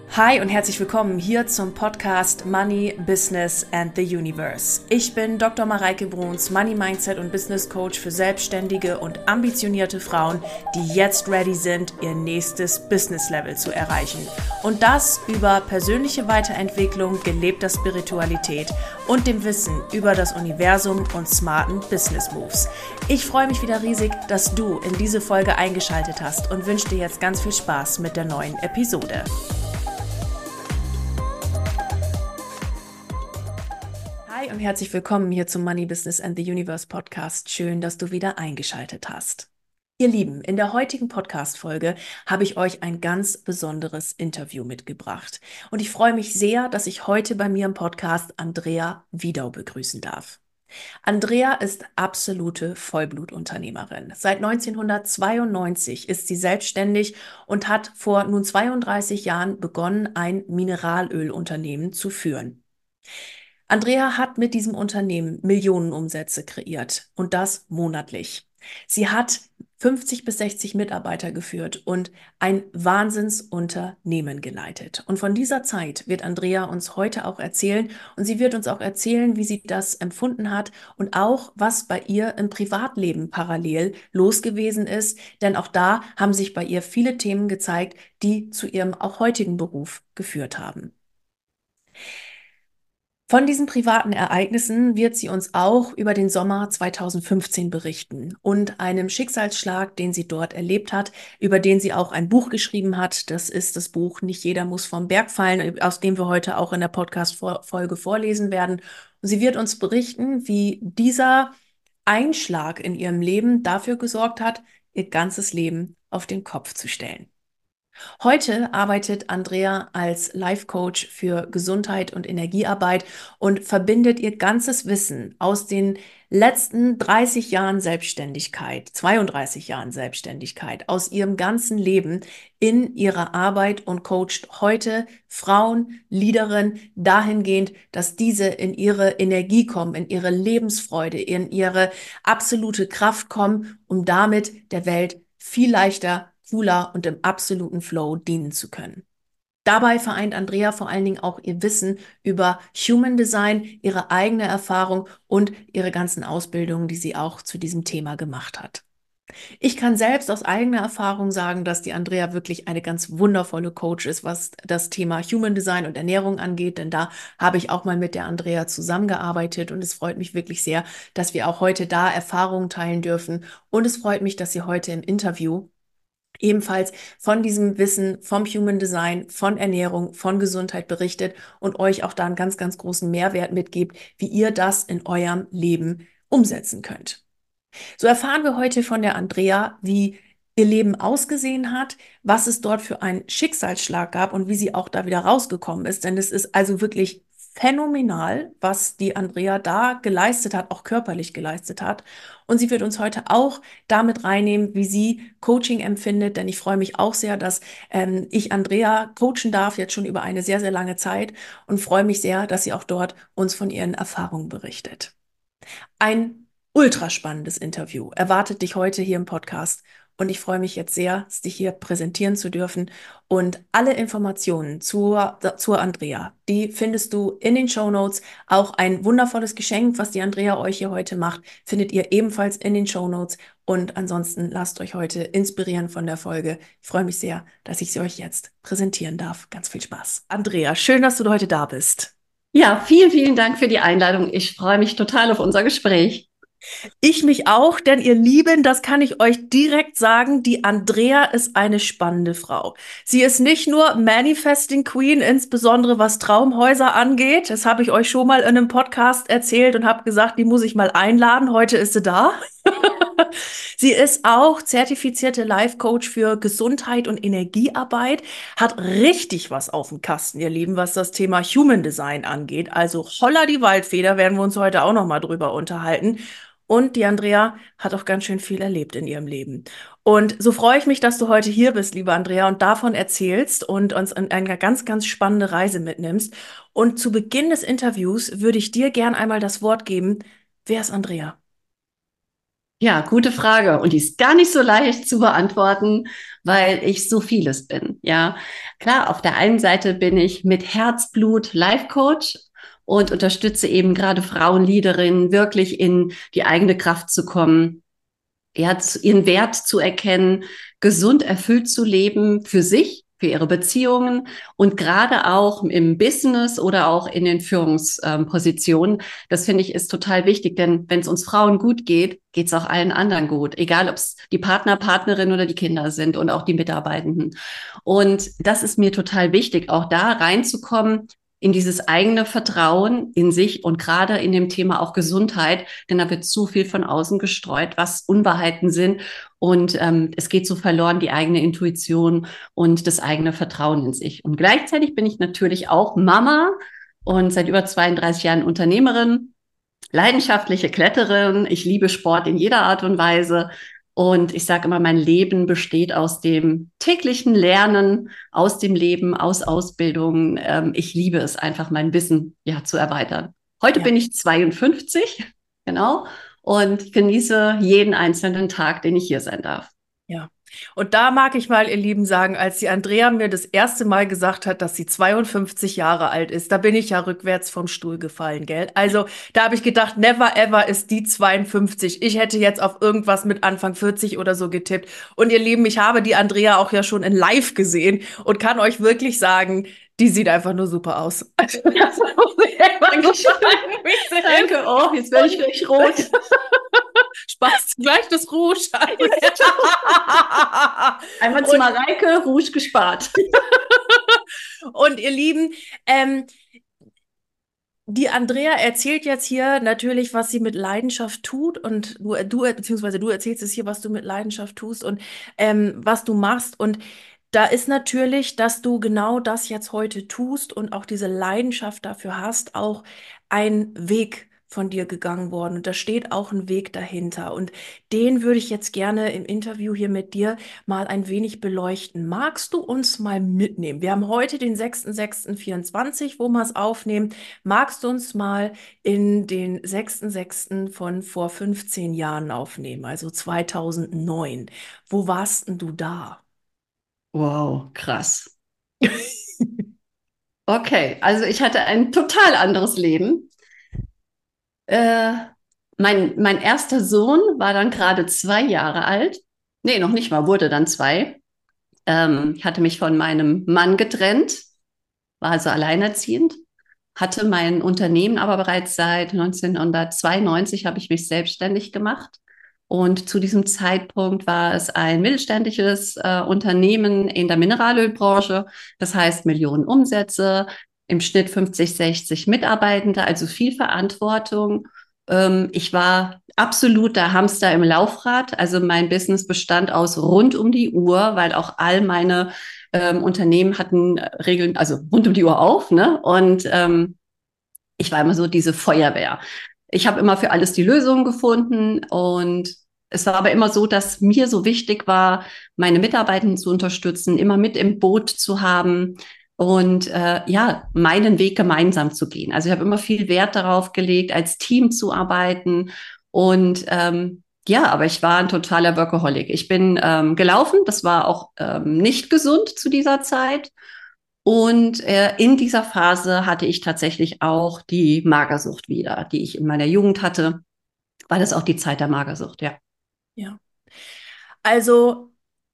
Hi und herzlich willkommen hier zum Podcast Money, Business and the Universe. Ich bin Dr. Mareike Bruns, Money Mindset und Business Coach für selbstständige und ambitionierte Frauen, die jetzt ready sind, ihr nächstes Business Level zu erreichen. Und das über persönliche Weiterentwicklung, gelebter Spiritualität und dem Wissen über das Universum und smarten Business Moves. Ich freue mich wieder riesig, dass du in diese Folge eingeschaltet hast und wünsche dir jetzt ganz viel Spaß mit der neuen Episode. Hi und herzlich willkommen hier zum Money, Business and the Universe Podcast. Schön, dass du wieder eingeschaltet hast. Ihr Lieben, in der heutigen Podcast-Folge habe ich euch ein ganz besonderes Interview mitgebracht. Und ich freue mich sehr, dass ich heute bei mir im Podcast Andrea Wiedau begrüßen darf. Andrea ist absolute Vollblutunternehmerin. Seit 1992 ist sie selbstständig und hat vor nun 32 Jahren begonnen, ein Mineralölunternehmen zu führen. Andrea hat mit diesem Unternehmen Millionenumsätze kreiert und das monatlich. Sie hat 50 bis 60 Mitarbeiter geführt und ein Wahnsinnsunternehmen geleitet. Und von dieser Zeit wird Andrea uns heute auch erzählen und sie wird uns auch erzählen, wie sie das empfunden hat und auch, was bei ihr im Privatleben parallel los gewesen ist. Denn auch da haben sich bei ihr viele Themen gezeigt, die zu ihrem auch heutigen Beruf geführt haben. Von diesen privaten Ereignissen wird sie uns auch über den Sommer 2015 berichten und einem Schicksalsschlag, den sie dort erlebt hat, über den sie auch ein Buch geschrieben hat. Das ist das Buch Nicht jeder muss vom Berg fallen, aus dem wir heute auch in der Podcast-Folge vorlesen werden. Und sie wird uns berichten, wie dieser Einschlag in ihrem Leben dafür gesorgt hat, ihr ganzes Leben auf den Kopf zu stellen. Heute arbeitet Andrea als Life Coach für Gesundheit und Energiearbeit und verbindet ihr ganzes Wissen aus den letzten 30 Jahren Selbstständigkeit, 32 Jahren Selbstständigkeit, aus ihrem ganzen Leben in ihrer Arbeit und coacht heute Frauen, Leaderinnen dahingehend, dass diese in ihre Energie kommen, in ihre Lebensfreude, in ihre absolute Kraft kommen, um damit der Welt viel leichter, cooler und im absoluten Flow dienen zu können. Dabei vereint Andrea vor allen Dingen auch ihr Wissen über Human Design, ihre eigene Erfahrung und ihre ganzen Ausbildungen, die sie auch zu diesem Thema gemacht hat. Ich kann selbst aus eigener Erfahrung sagen, dass die Andrea wirklich eine ganz wundervolle Coach ist, was das Thema Human Design und Ernährung angeht, denn da habe ich auch mal mit der Andrea zusammengearbeitet und es freut mich wirklich sehr, dass wir auch heute da Erfahrungen teilen dürfen und es freut mich, dass sie heute im Interview ebenfalls von diesem Wissen vom Human Design, von Ernährung, von Gesundheit berichtet und euch auch da einen ganz, ganz großen Mehrwert mitgibt, wie ihr das in eurem Leben umsetzen könnt. So erfahren wir heute von der Andrea, wie ihr Leben ausgesehen hat, was es dort für einen Schicksalsschlag gab und wie sie auch da wieder rausgekommen ist. Denn es ist also wirklich phänomenal, was die Andrea da geleistet hat, auch körperlich geleistet hat. Und sie wird uns heute auch damit reinnehmen, wie sie Coaching empfindet. Denn ich freue mich auch sehr, dass ich Andrea coachen darf, jetzt schon über eine sehr, sehr lange Zeit und freue mich sehr, dass sie auch dort uns von ihren Erfahrungen berichtet. Ein ultra spannendes Interview erwartet dich heute hier im Podcast und ich freue mich jetzt sehr, es dich hier präsentieren zu dürfen. Und alle Informationen zur Andrea, die findest du in den Shownotes. Auch ein wundervolles Geschenk, was die Andrea euch hier heute macht, findet ihr ebenfalls in den Shownotes. Und ansonsten lasst euch heute inspirieren von der Folge. Ich freue mich sehr, dass ich sie euch jetzt präsentieren darf. Ganz viel Spaß. Andrea, schön, dass du heute da bist. Ja, vielen, vielen Dank für die Einladung. Ich freue mich total auf unser Gespräch. Ich mich auch, denn ihr Lieben, das kann ich euch direkt sagen, die Andrea ist eine spannende Frau. Sie ist nicht nur Manifesting Queen, insbesondere was Traumhäuser angeht. Das habe ich euch schon mal in einem Podcast erzählt und habe gesagt, die muss ich mal einladen. Heute ist sie da. Sie ist auch zertifizierte Life Coach für Gesundheit und Energiearbeit, hat richtig was auf dem Kasten, ihr Lieben, was das Thema Human Design angeht. Also holla die Waldfeder, werden wir uns heute auch noch mal drüber unterhalten. Und die Andrea hat auch ganz schön viel erlebt in ihrem Leben. Und so freue ich mich, dass du heute hier bist, liebe Andrea, und davon erzählst und uns in eine ganz, ganz spannende Reise mitnimmst. Und zu Beginn des Interviews würde ich dir gern einmal das Wort geben. Wer ist Andrea? Ja, gute Frage. Und die ist gar nicht so leicht zu beantworten, weil ich so vieles bin. Ja, klar, auf der einen Seite bin ich mit Herzblut Life Coach und unterstütze eben gerade Frauenleaderinnen wirklich in die eigene Kraft zu kommen, ja, ihren Wert zu erkennen, gesund erfüllt zu leben für sich, für ihre Beziehungen und gerade auch im Business oder auch in den Führungspositionen. Das finde ich ist total wichtig, denn wenn es uns Frauen gut geht, geht es auch allen anderen gut, egal ob es die Partner, Partnerin oder die Kinder sind und auch die Mitarbeitenden. Und das ist mir total wichtig, auch da reinzukommen, in dieses eigene Vertrauen in sich und gerade in dem Thema auch Gesundheit, denn da wird zu viel von außen gestreut, was Unwahrheiten sind und es geht so verloren die eigene Intuition und das eigene Vertrauen in sich. Und gleichzeitig bin ich natürlich auch Mama und seit über 32 Jahren Unternehmerin, leidenschaftliche Kletterin. Ich liebe Sport in jeder Art und Weise. Und ich sage immer, mein Leben besteht aus dem täglichen Lernen, aus dem Leben, aus Ausbildung. Ich liebe es einfach, mein Wissen ja zu erweitern. Heute Ja. bin ich 52, genau, und genieße jeden einzelnen Tag, den ich hier sein darf. Ja. Und da mag ich mal, ihr Lieben, sagen, als die Andrea mir das erste Mal gesagt hat, dass sie 52 Jahre alt ist, da bin ich ja rückwärts vom Stuhl gefallen, gell? Also da habe ich gedacht, never ever ist die 52. Ich hätte jetzt auf irgendwas mit Anfang 40 oder so getippt. Und ihr Lieben, ich habe die Andrea auch ja schon in live gesehen und kann euch wirklich sagen, die sieht einfach nur super aus. Also, das muss ich einfach so Dankeschön. sagen, wie es ist. Danke. Oh, jetzt werde ich gleich rot. Spaß gleich das Rouge an. Einmal zu Und, Mareike, Rouge gespart. und ihr Lieben, ähm, die Andrea erzählt jetzt hier natürlich, was sie mit Leidenschaft tut und beziehungsweise du erzählst es hier, was du mit Leidenschaft tust und was du machst. Und da ist natürlich, dass du genau das jetzt heute tust und auch diese Leidenschaft dafür hast, auch ein Weg von dir gegangen worden. Und da steht auch ein Weg dahinter. Und den würde ich jetzt gerne im Interview hier mit dir mal ein wenig beleuchten. Magst du uns mal mitnehmen? Wir haben heute den 6.6.24, wo wir es aufnehmen. Magst du uns mal in den 6.6. von vor 15 Jahren aufnehmen, also 2009? Wo warst denn du da? Wow, krass. Okay, also ich hatte ein total anderes Leben. Äh, mein erster Sohn war dann gerade 2 Jahre alt. Nee, noch nicht mal, wurde dann 2. Ich hatte mich von meinem Mann getrennt, war also alleinerziehend, hatte mein Unternehmen aber bereits seit 1992 habe ich mich selbstständig gemacht. Und zu diesem Zeitpunkt war es ein mittelständisches Unternehmen in der Mineralölbranche. Das heißt Millionen Umsätze, im Schnitt 50, 60 Mitarbeitende, also viel Verantwortung. Ich war absoluter Hamster im Laufrad. Also mein Business bestand aus rund um die Uhr, weil auch all meine Unternehmen hatten Regeln, also rund um die Uhr auf, ne? Und ich war immer so diese Feuerwehr. Ich habe immer für alles die Lösung gefunden und es war aber immer so, dass mir so wichtig war, meine Mitarbeitenden zu unterstützen, immer mit im Boot zu haben und ja, meinen Weg gemeinsam zu gehen. Also ich habe immer viel Wert darauf gelegt, als Team zu arbeiten und ja, aber ich war ein totaler Workaholic. Ich bin gelaufen, das war auch nicht gesund zu dieser Zeit. Und in dieser Phase hatte ich tatsächlich auch die Magersucht wieder, die ich in meiner Jugend hatte. War das auch die Zeit der Magersucht, ja. Ja. Also,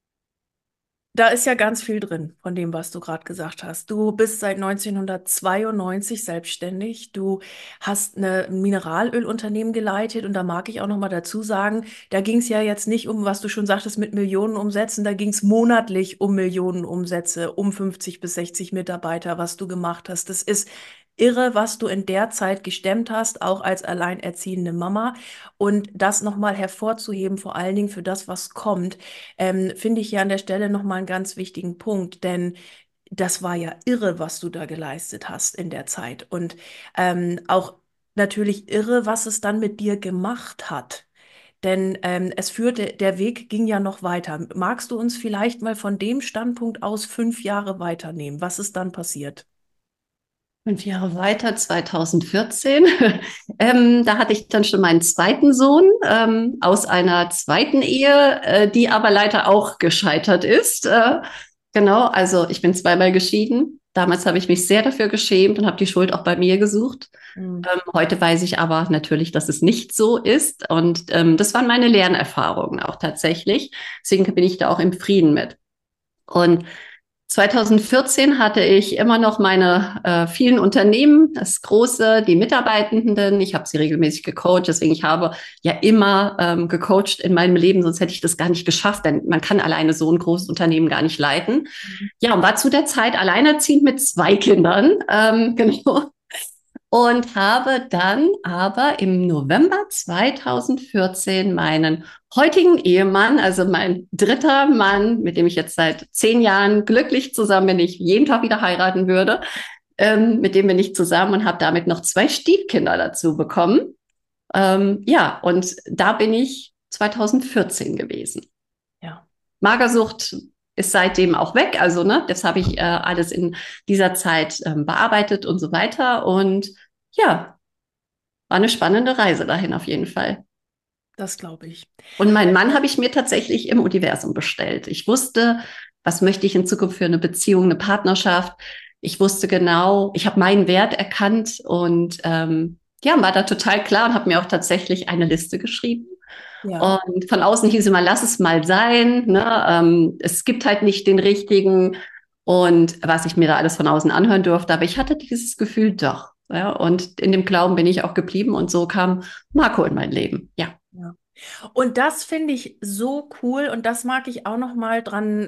da ist ja ganz viel drin von dem, was du gerade gesagt hast. Du bist seit 1992 selbstständig. Du hast ein Mineralölunternehmen geleitet und da mag ich auch noch mal dazu sagen, da ging es ja jetzt nicht um, was du schon sagtest, mit Millionen Umsätzen, da ging es monatlich um Millionen Umsätze, um 50 bis 60 Mitarbeiter, was du gemacht hast. Das ist irre, was du in der Zeit gestemmt hast, auch als alleinerziehende Mama. Und das noch mal hervorzuheben, vor allen Dingen für das, was kommt, finde ich hier an der Stelle nochmal einen ganz wichtigen Punkt, denn das war ja irre, was du da geleistet hast in der Zeit. Und auch natürlich irre, was es dann mit dir gemacht hat. Denn der Weg ging ja noch weiter. Magst du uns vielleicht mal von dem Standpunkt aus 5 Jahre weiternehmen? Was ist dann passiert? 5 Jahre weiter, 2014, da hatte ich dann schon meinen zweiten Sohn aus einer zweiten Ehe, die aber leider auch gescheitert ist. Genau, also ich bin zweimal geschieden. Damals habe ich mich sehr dafür geschämt und habe die Schuld auch bei mir gesucht. Mhm. Heute weiß ich aber natürlich, dass es nicht so ist. Und das waren meine Lernerfahrungen auch tatsächlich. Deswegen bin ich da auch im Frieden mit. Und 2014 hatte ich immer noch meine vielen Unternehmen, das große, die Mitarbeitenden. Ich habe sie regelmäßig gecoacht, deswegen ich habe ja immer gecoacht in meinem Leben, sonst hätte ich das gar nicht geschafft, denn man kann alleine so ein großes Unternehmen gar nicht leiten. Ja, und war zu der Zeit alleinerziehend mit 2 Kindern, genau. Und habe dann aber im November 2014 meinen heutigen Ehemann, also mein dritter Mann, mit dem ich jetzt seit 10 Jahren glücklich zusammen bin, ich jeden Tag wieder heiraten würde, mit dem bin ich zusammen und habe damit noch 2 Stiefkinder dazu bekommen. Ja, und da bin ich 2014 gewesen. Ja. Magersucht ist seitdem auch weg, also ne, das habe ich alles in dieser Zeit bearbeitet und so weiter. Und ja, war eine spannende Reise dahin auf jeden Fall. Das glaube ich. Und meinen Mann habe ich mir tatsächlich im Universum bestellt. Ich wusste, was möchte ich in Zukunft für eine Beziehung, eine Partnerschaft. Ich wusste genau, ich habe meinen Wert erkannt und ja, war da total klar und habe mir auch tatsächlich eine Liste geschrieben. Ja. Und von außen hieß immer, lass es mal sein. Ne? Es gibt halt nicht den richtigen und was ich mir da alles von außen anhören durfte. Aber ich hatte dieses Gefühl doch. Ja? Und in dem Glauben bin ich auch geblieben und so kam Marco in mein Leben. Ja. Ja. Und das finde ich so cool und das mag ich auch noch mal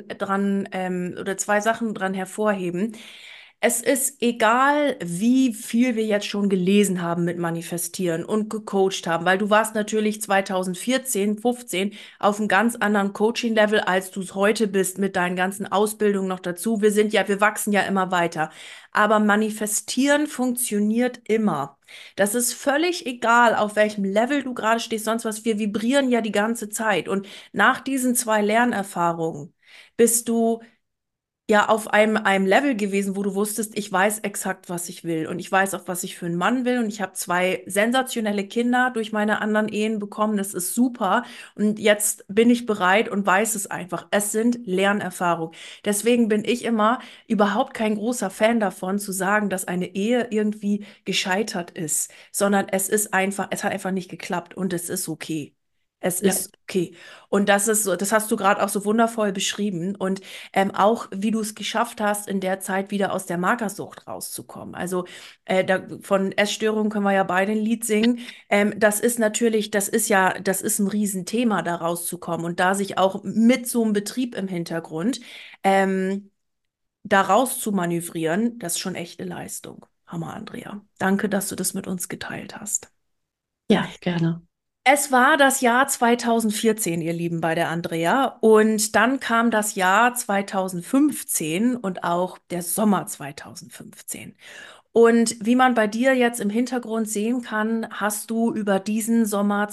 dran oder zwei Sachen dran hervorheben. Es ist egal, wie viel wir jetzt schon gelesen haben mit Manifestieren und gecoacht haben, weil du warst natürlich 2014, 15 auf einem ganz anderen Coaching-Level, als du es heute bist mit deinen ganzen Ausbildungen noch dazu. Wir wachsen ja immer weiter. Aber Manifestieren funktioniert immer. Das ist völlig egal, auf welchem Level du gerade stehst, sonst was. Wir vibrieren ja die ganze Zeit. Und nach diesen zwei Lernerfahrungen bist du ja auf einem Level gewesen, wo du wusstest, ich weiß exakt, was ich will. Und ich weiß auch, was ich für einen Mann will. Und ich habe zwei sensationelle Kinder durch meine anderen Ehen bekommen. Das ist super. Und jetzt bin ich bereit und weiß es einfach. Es sind Lernerfahrungen. Deswegen bin ich immer überhaupt kein großer Fan davon, zu sagen, dass eine Ehe irgendwie gescheitert ist, sondern es hat einfach nicht geklappt und es ist okay. Es Ja. ist okay. Und das ist so, das hast du gerade auch so wundervoll beschrieben. Und auch wie du es geschafft hast, in der Zeit wieder aus der Magersucht rauszukommen. Also von Essstörungen können wir ja beide ein Lied singen. Das ist natürlich, das ist ein Riesenthema, da rauszukommen und da sich auch mit so einem Betrieb im Hintergrund ähm, da raus zu manövrieren, das ist schon echt eine Leistung. Hammer, Andrea. Danke, dass du das mit uns geteilt hast. Ja, gerne. Es war das Jahr 2014, ihr Lieben, bei der Andrea. Und dann kam das Jahr 2015 und auch der Sommer 2015. Und wie man bei dir jetzt im Hintergrund sehen kann, hast du über diesen Sommer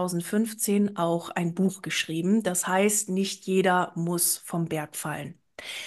2015 auch ein Buch geschrieben. Das heißt, nicht jeder muss vom Berg fallen.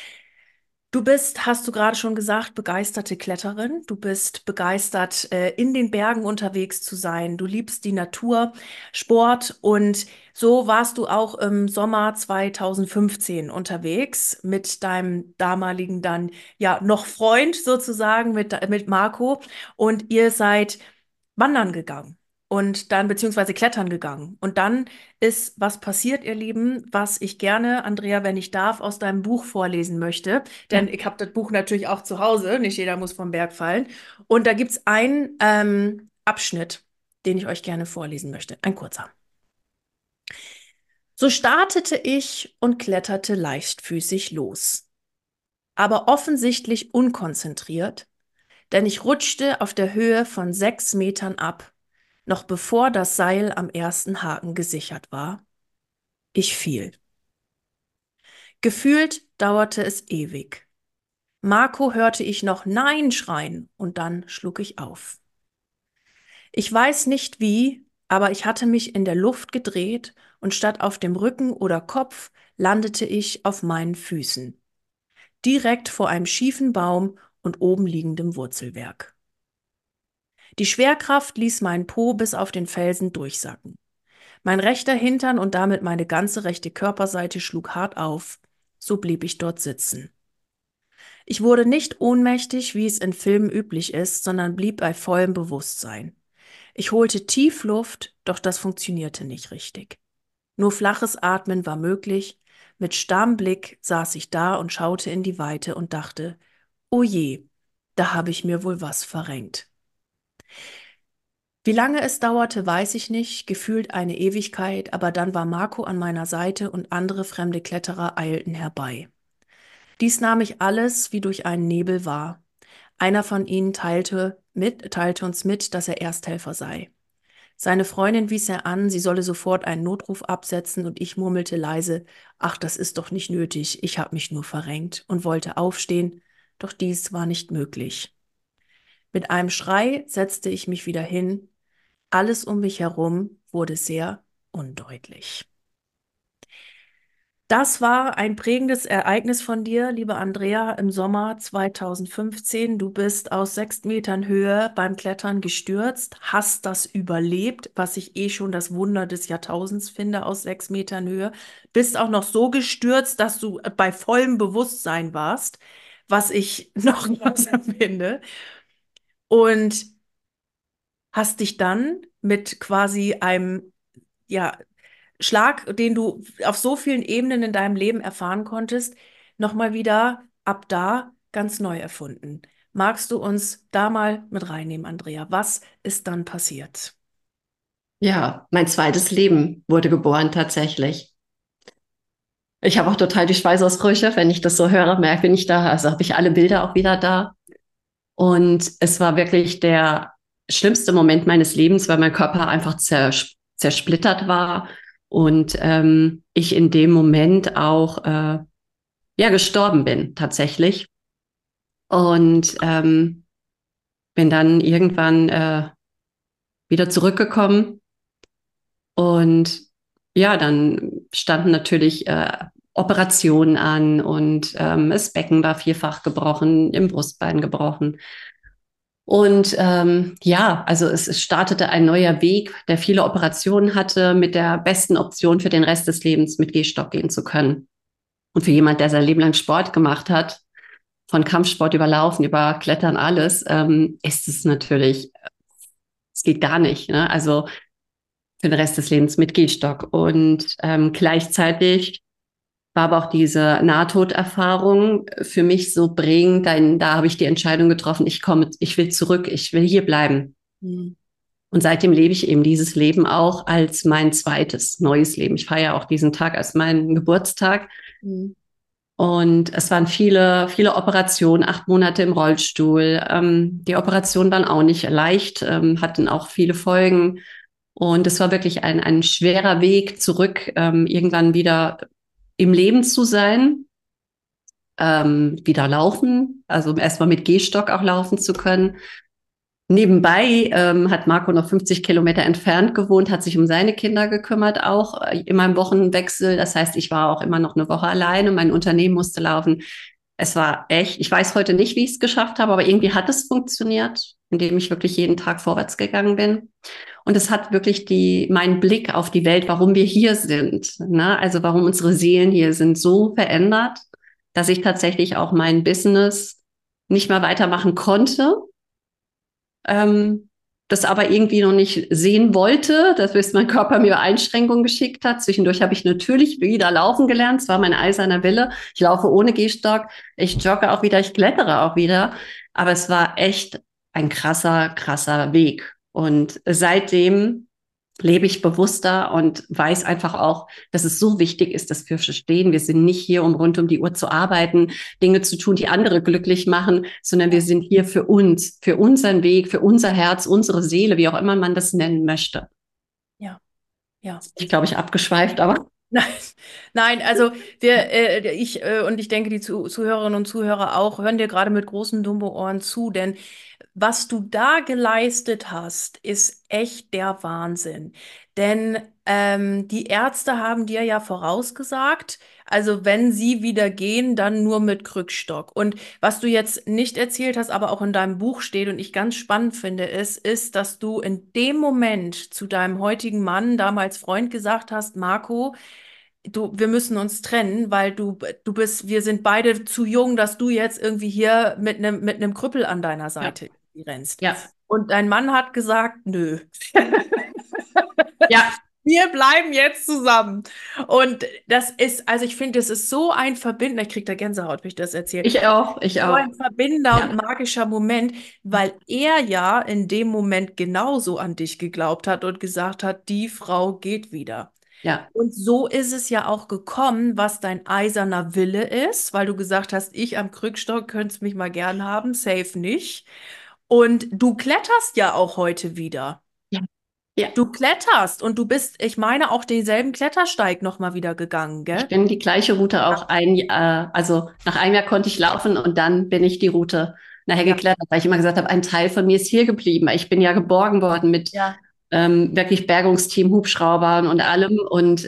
Du bist, hast du gerade schon gesagt, begeisterte Kletterin. Du bist begeistert, in den Bergen unterwegs zu sein. Du liebst die Natur, Sport und so warst du auch im Sommer 2015 unterwegs mit deinem damaligen dann ja noch Freund sozusagen, mit Marco und ihr seid wandern gegangen. Und dann, beziehungsweise klettern gegangen. Und dann ist was passiert, ihr Lieben, was ich gerne, Andrea, wenn ich darf, aus deinem Buch vorlesen möchte. Denn Ja. ich habe das Buch natürlich auch zu Hause. Nicht jeder muss vom Berg fallen. Und da gibt es einen Abschnitt, den ich euch gerne vorlesen möchte. Ein kurzer. So startete ich und kletterte leichtfüßig los. Aber offensichtlich unkonzentriert, denn ich rutschte auf der Höhe von 6 Metern ab, noch bevor das Seil am ersten Haken gesichert war. Ich fiel. Gefühlt dauerte es ewig. Marco hörte ich noch Nein schreien und dann schlug ich auf. Ich weiß nicht wie, aber ich hatte mich in der Luft gedreht und statt auf dem Rücken oder Kopf landete ich auf meinen Füßen, direkt vor einem schiefen Baum und oben liegendem Wurzelwerk. Die Schwerkraft ließ meinen Po bis auf den Felsen durchsacken. Mein rechter Hintern und damit meine ganze rechte Körperseite schlug hart auf. So blieb ich dort sitzen. Ich wurde nicht ohnmächtig, wie es in Filmen üblich ist, sondern blieb bei vollem Bewusstsein. Ich holte tief Luft, doch das funktionierte nicht richtig. Nur flaches Atmen war möglich. Mit starrem Blick saß ich da und schaute in die Weite und dachte, oh je, da habe ich mir wohl was verrenkt. Wie lange es dauerte, weiß ich nicht, gefühlt eine Ewigkeit, aber dann war Marco an meiner Seite und andere fremde Kletterer eilten herbei. Dies nahm ich alles wie durch einen Nebel wahr. Einer von ihnen teilte uns mit, dass er Ersthelfer sei. Seine Freundin wies er an, sie solle sofort einen Notruf absetzen und ich murmelte leise, ach, das ist doch nicht nötig, ich habe mich nur verrenkt und wollte aufstehen, doch dies war nicht möglich. Mit einem Schrei setzte ich mich wieder hin, alles um mich herum wurde sehr undeutlich. Das war ein prägendes Ereignis von dir, liebe Andrea, im Sommer 2015. Du bist aus 6 Metern Höhe beim Klettern gestürzt, hast das überlebt, was ich eh schon das Wunder des Jahrtausends finde, aus 6 Metern Höhe. Bist auch noch so gestürzt, dass du bei vollem Bewusstsein warst, was ich noch krasser finde. Und hast dich dann mit quasi einem, ja, Schlag, den du auf so vielen Ebenen in deinem Leben erfahren konntest, nochmal wieder ab da ganz neu erfunden. Magst du uns da mal mit reinnehmen, Andrea? Was ist dann passiert? Ja, mein zweites Leben wurde geboren tatsächlich. Ich habe auch total die Schweißausbrüche, wenn ich das so höre, merke, bin ich da. Also habe ich alle Bilder auch wieder da. Und es war wirklich der schlimmste Moment meines Lebens, weil mein Körper einfach zersplittert war und ich in dem Moment auch ja gestorben bin tatsächlich. Und bin dann irgendwann wieder zurückgekommen und ja, dann standen natürlich Operationen an und das Becken war vierfach gebrochen, im Brustbein gebrochen. Und ja, also es startete ein neuer Weg, der viele Operationen hatte, mit der besten Option für den Rest des Lebens mit Gehstock gehen zu können. Und für jemand, der sein Leben lang Sport gemacht hat, von Kampfsport über Laufen, über Klettern, alles, ist es natürlich, es geht gar nicht. Ne? Also für den Rest des Lebens mit Gehstock. Und gleichzeitig war aber auch diese Nahtoderfahrung für mich so prägend. Da habe ich die Entscheidung getroffen, ich will zurück, ich will hier bleiben. Hm. Und seitdem lebe ich eben dieses Leben auch als mein zweites neues Leben. Ich feiere auch diesen Tag als meinen Geburtstag. Hm. Und es waren viele, viele Operationen, 8 Monate im Rollstuhl. Die Operationen waren auch nicht leicht, hatten auch viele Folgen. Und es war wirklich ein schwerer Weg zurück, irgendwann wieder im Leben zu sein, wieder laufen, also erstmal mit Gehstock auch laufen zu können. Nebenbei hat Marco noch 50 Kilometer entfernt gewohnt, hat sich um seine Kinder gekümmert, auch in meinem Wochenwechsel. Das heißt, ich war auch immer noch eine Woche alleine, mein Unternehmen musste laufen. Es war echt, ich weiß heute nicht, wie ich es geschafft habe, aber irgendwie hat es funktioniert, indem ich wirklich jeden Tag vorwärts gegangen bin. Und es hat wirklich meinen Blick auf die Welt, warum wir hier sind, ne? Also warum unsere Seelen hier sind, so verändert, dass ich tatsächlich auch mein Business nicht mehr weitermachen konnte, das aber irgendwie noch nicht sehen wollte, dass bis mein Körper mir Einschränkungen geschickt hat. Zwischendurch habe ich natürlich wieder laufen gelernt. Es war mein eiserner Wille. Ich laufe ohne Gehstock. Ich jogge auch wieder. Ich klettere auch wieder. Aber es war echt ein krasser, krasser Weg. Und seitdem lebe ich bewusster und weiß einfach auch, dass es so wichtig ist, dass wir verstehen, wir sind nicht hier, um rund um die Uhr zu arbeiten, Dinge zu tun, die andere glücklich machen, sondern wir sind hier für uns, für unseren Weg, für unser Herz, unsere Seele, wie auch immer man das nennen möchte. Ja, ja. Ich glaube, ich abgeschweift, aber Nein, nein, also ich denke, die Zuhörerinnen und Zuhörer auch, hören dir gerade mit großen Dumbo-Ohren zu, denn was du da geleistet hast, ist echt der Wahnsinn. Denn die Ärzte haben dir ja vorausgesagt, Also wenn sie wieder gehen, dann nur mit Krückstock. Und was du jetzt nicht erzählt hast, aber auch in deinem Buch steht und ich ganz spannend finde, ist, dass du in dem Moment zu deinem heutigen Mann, damals Freund, gesagt hast, Marco, wir müssen uns trennen, weil wir sind beide zu jung, dass du jetzt irgendwie hier mit einem Krüppel an deiner Ja, Seite rennst. ja, Und dein Mann hat gesagt, nö. ja, Wir bleiben jetzt zusammen. Und das ist, also ich finde, das ist so ein Verbindender, ich kriege da Gänsehaut, wenn ich das erzähle, ich auch, ich so auch. ein verbindender und Ja, magischer Moment, weil er ja in dem Moment genauso an dich geglaubt hat und gesagt hat, die Frau geht wieder. ja, Und so ist es ja auch gekommen, was dein eiserner Wille ist, weil du gesagt hast, ich am Krückstock könntest mich mal gern haben, safe nicht. Und du kletterst ja auch heute wieder. ja, ja. Du kletterst und du bist, ich meine, auch denselben Klettersteig nochmal wieder gegangen, Ich gell? bin die gleiche Route Ja, auch also nach einem Jahr konnte ich laufen und dann bin ich die Route nachher ja, geklettert, weil ich immer gesagt habe, ein Teil von mir ist hier geblieben. Ich bin ja geborgen worden mit ja, wirklich Bergungsteam, Hubschraubern und allem und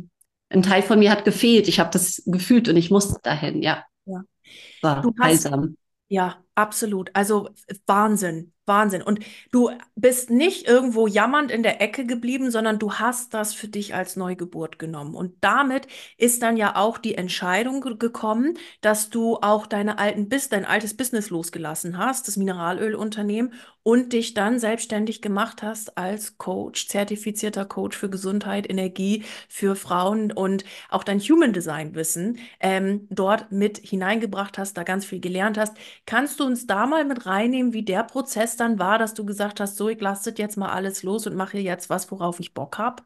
ein Teil von mir hat gefehlt. Ich habe das gefühlt und ich musste dahin. Ja, ja. Du war hast heilsam. Ja, absolut. Also Wahnsinn, Wahnsinn. Und du bist nicht irgendwo jammernd in der Ecke geblieben, sondern du hast das für dich als Neugeburt genommen. Und damit ist dann ja auch die Entscheidung gekommen, dass du auch dein altes Business losgelassen hast, das Mineralölunternehmen, und dich dann selbstständig gemacht hast als Coach, zertifizierter Coach für Gesundheit, Energie für Frauen und auch dein Human Design Wissen dort mit hineingebracht hast, da ganz viel gelernt hast. Kannst du uns da mal mit reinnehmen, wie der Prozess dann war, dass du gesagt hast, so, ich lasse das jetzt mal alles los und mache jetzt was, worauf ich Bock habe?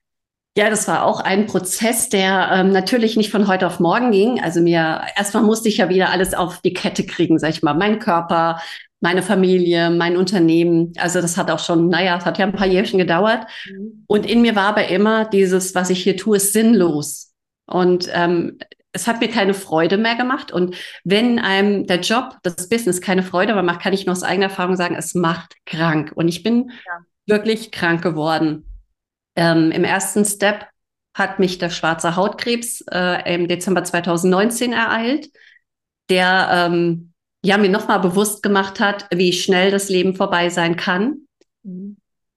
Ja, das war auch ein Prozess, der natürlich nicht von heute auf morgen ging. Also mir erstmal musste ich ja wieder alles auf die Kette kriegen, sag ich mal. Mein Körper, meine Familie, mein Unternehmen. Also das hat auch schon, naja, es hat ja ein paar Jährchen gedauert. Mhm. Und in mir war aber immer dieses, was ich hier tue, ist sinnlos. Und es hat mir keine Freude mehr gemacht. Und wenn einem der Job, das Business keine Freude mehr macht, kann ich nur aus eigener Erfahrung sagen, es macht krank. Und ich bin Ja. wirklich krank geworden. Im ersten Step hat mich der schwarze Hautkrebs im Dezember 2019 ereilt, der ja mir nochmal bewusst gemacht hat, wie schnell das Leben vorbei sein kann. Mhm.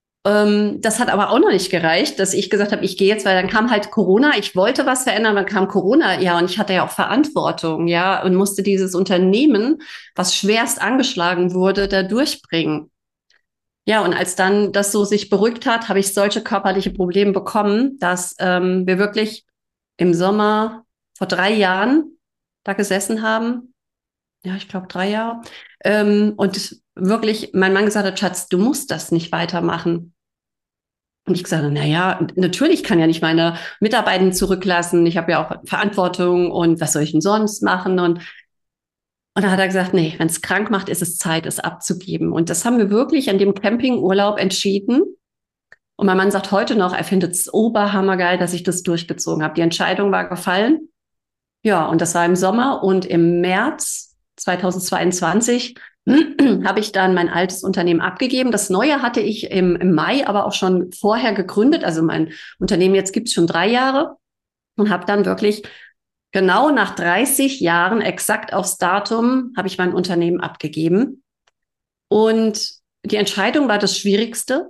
Das hat aber auch noch nicht gereicht, dass ich gesagt habe, ich gehe jetzt, weil dann kam halt Corona. Ich wollte was verändern, dann kam Corona, ja, und ich hatte ja auch Verantwortung, ja, und musste dieses Unternehmen, was schwerst angeschlagen wurde, da durchbringen. Ja, und als dann das so sich beruhigt hat, habe ich solche körperliche Probleme bekommen, dass wir wirklich im Sommer vor 3 Jahren da gesessen haben. Ja, ich glaube 3 Jahre. Und wirklich mein Mann gesagt hat, Schatz, du musst das nicht weitermachen. Und ich gesagt habe, naja, natürlich kann ja nicht meine Mitarbeiter zurücklassen. Ich habe ja auch Verantwortung und was soll ich denn sonst machen? Und da hat er gesagt, nee, wenn es krank macht, ist es Zeit, es abzugeben. Und das haben wir wirklich an dem Campingurlaub entschieden. Und mein Mann sagt heute noch, er findet es oberhammergeil, dass ich das durchgezogen habe. Die Entscheidung war gefallen. Ja, und das war im Sommer. Und im März 2022 habe ich dann mein altes Unternehmen abgegeben. Das neue hatte ich im Mai, aber auch schon vorher gegründet. Also mein Unternehmen jetzt gibt es schon 3 Jahre und habe dann wirklich genau nach 30 Jahren, exakt aufs Datum, habe ich mein Unternehmen abgegeben. Und die Entscheidung war das Schwierigste.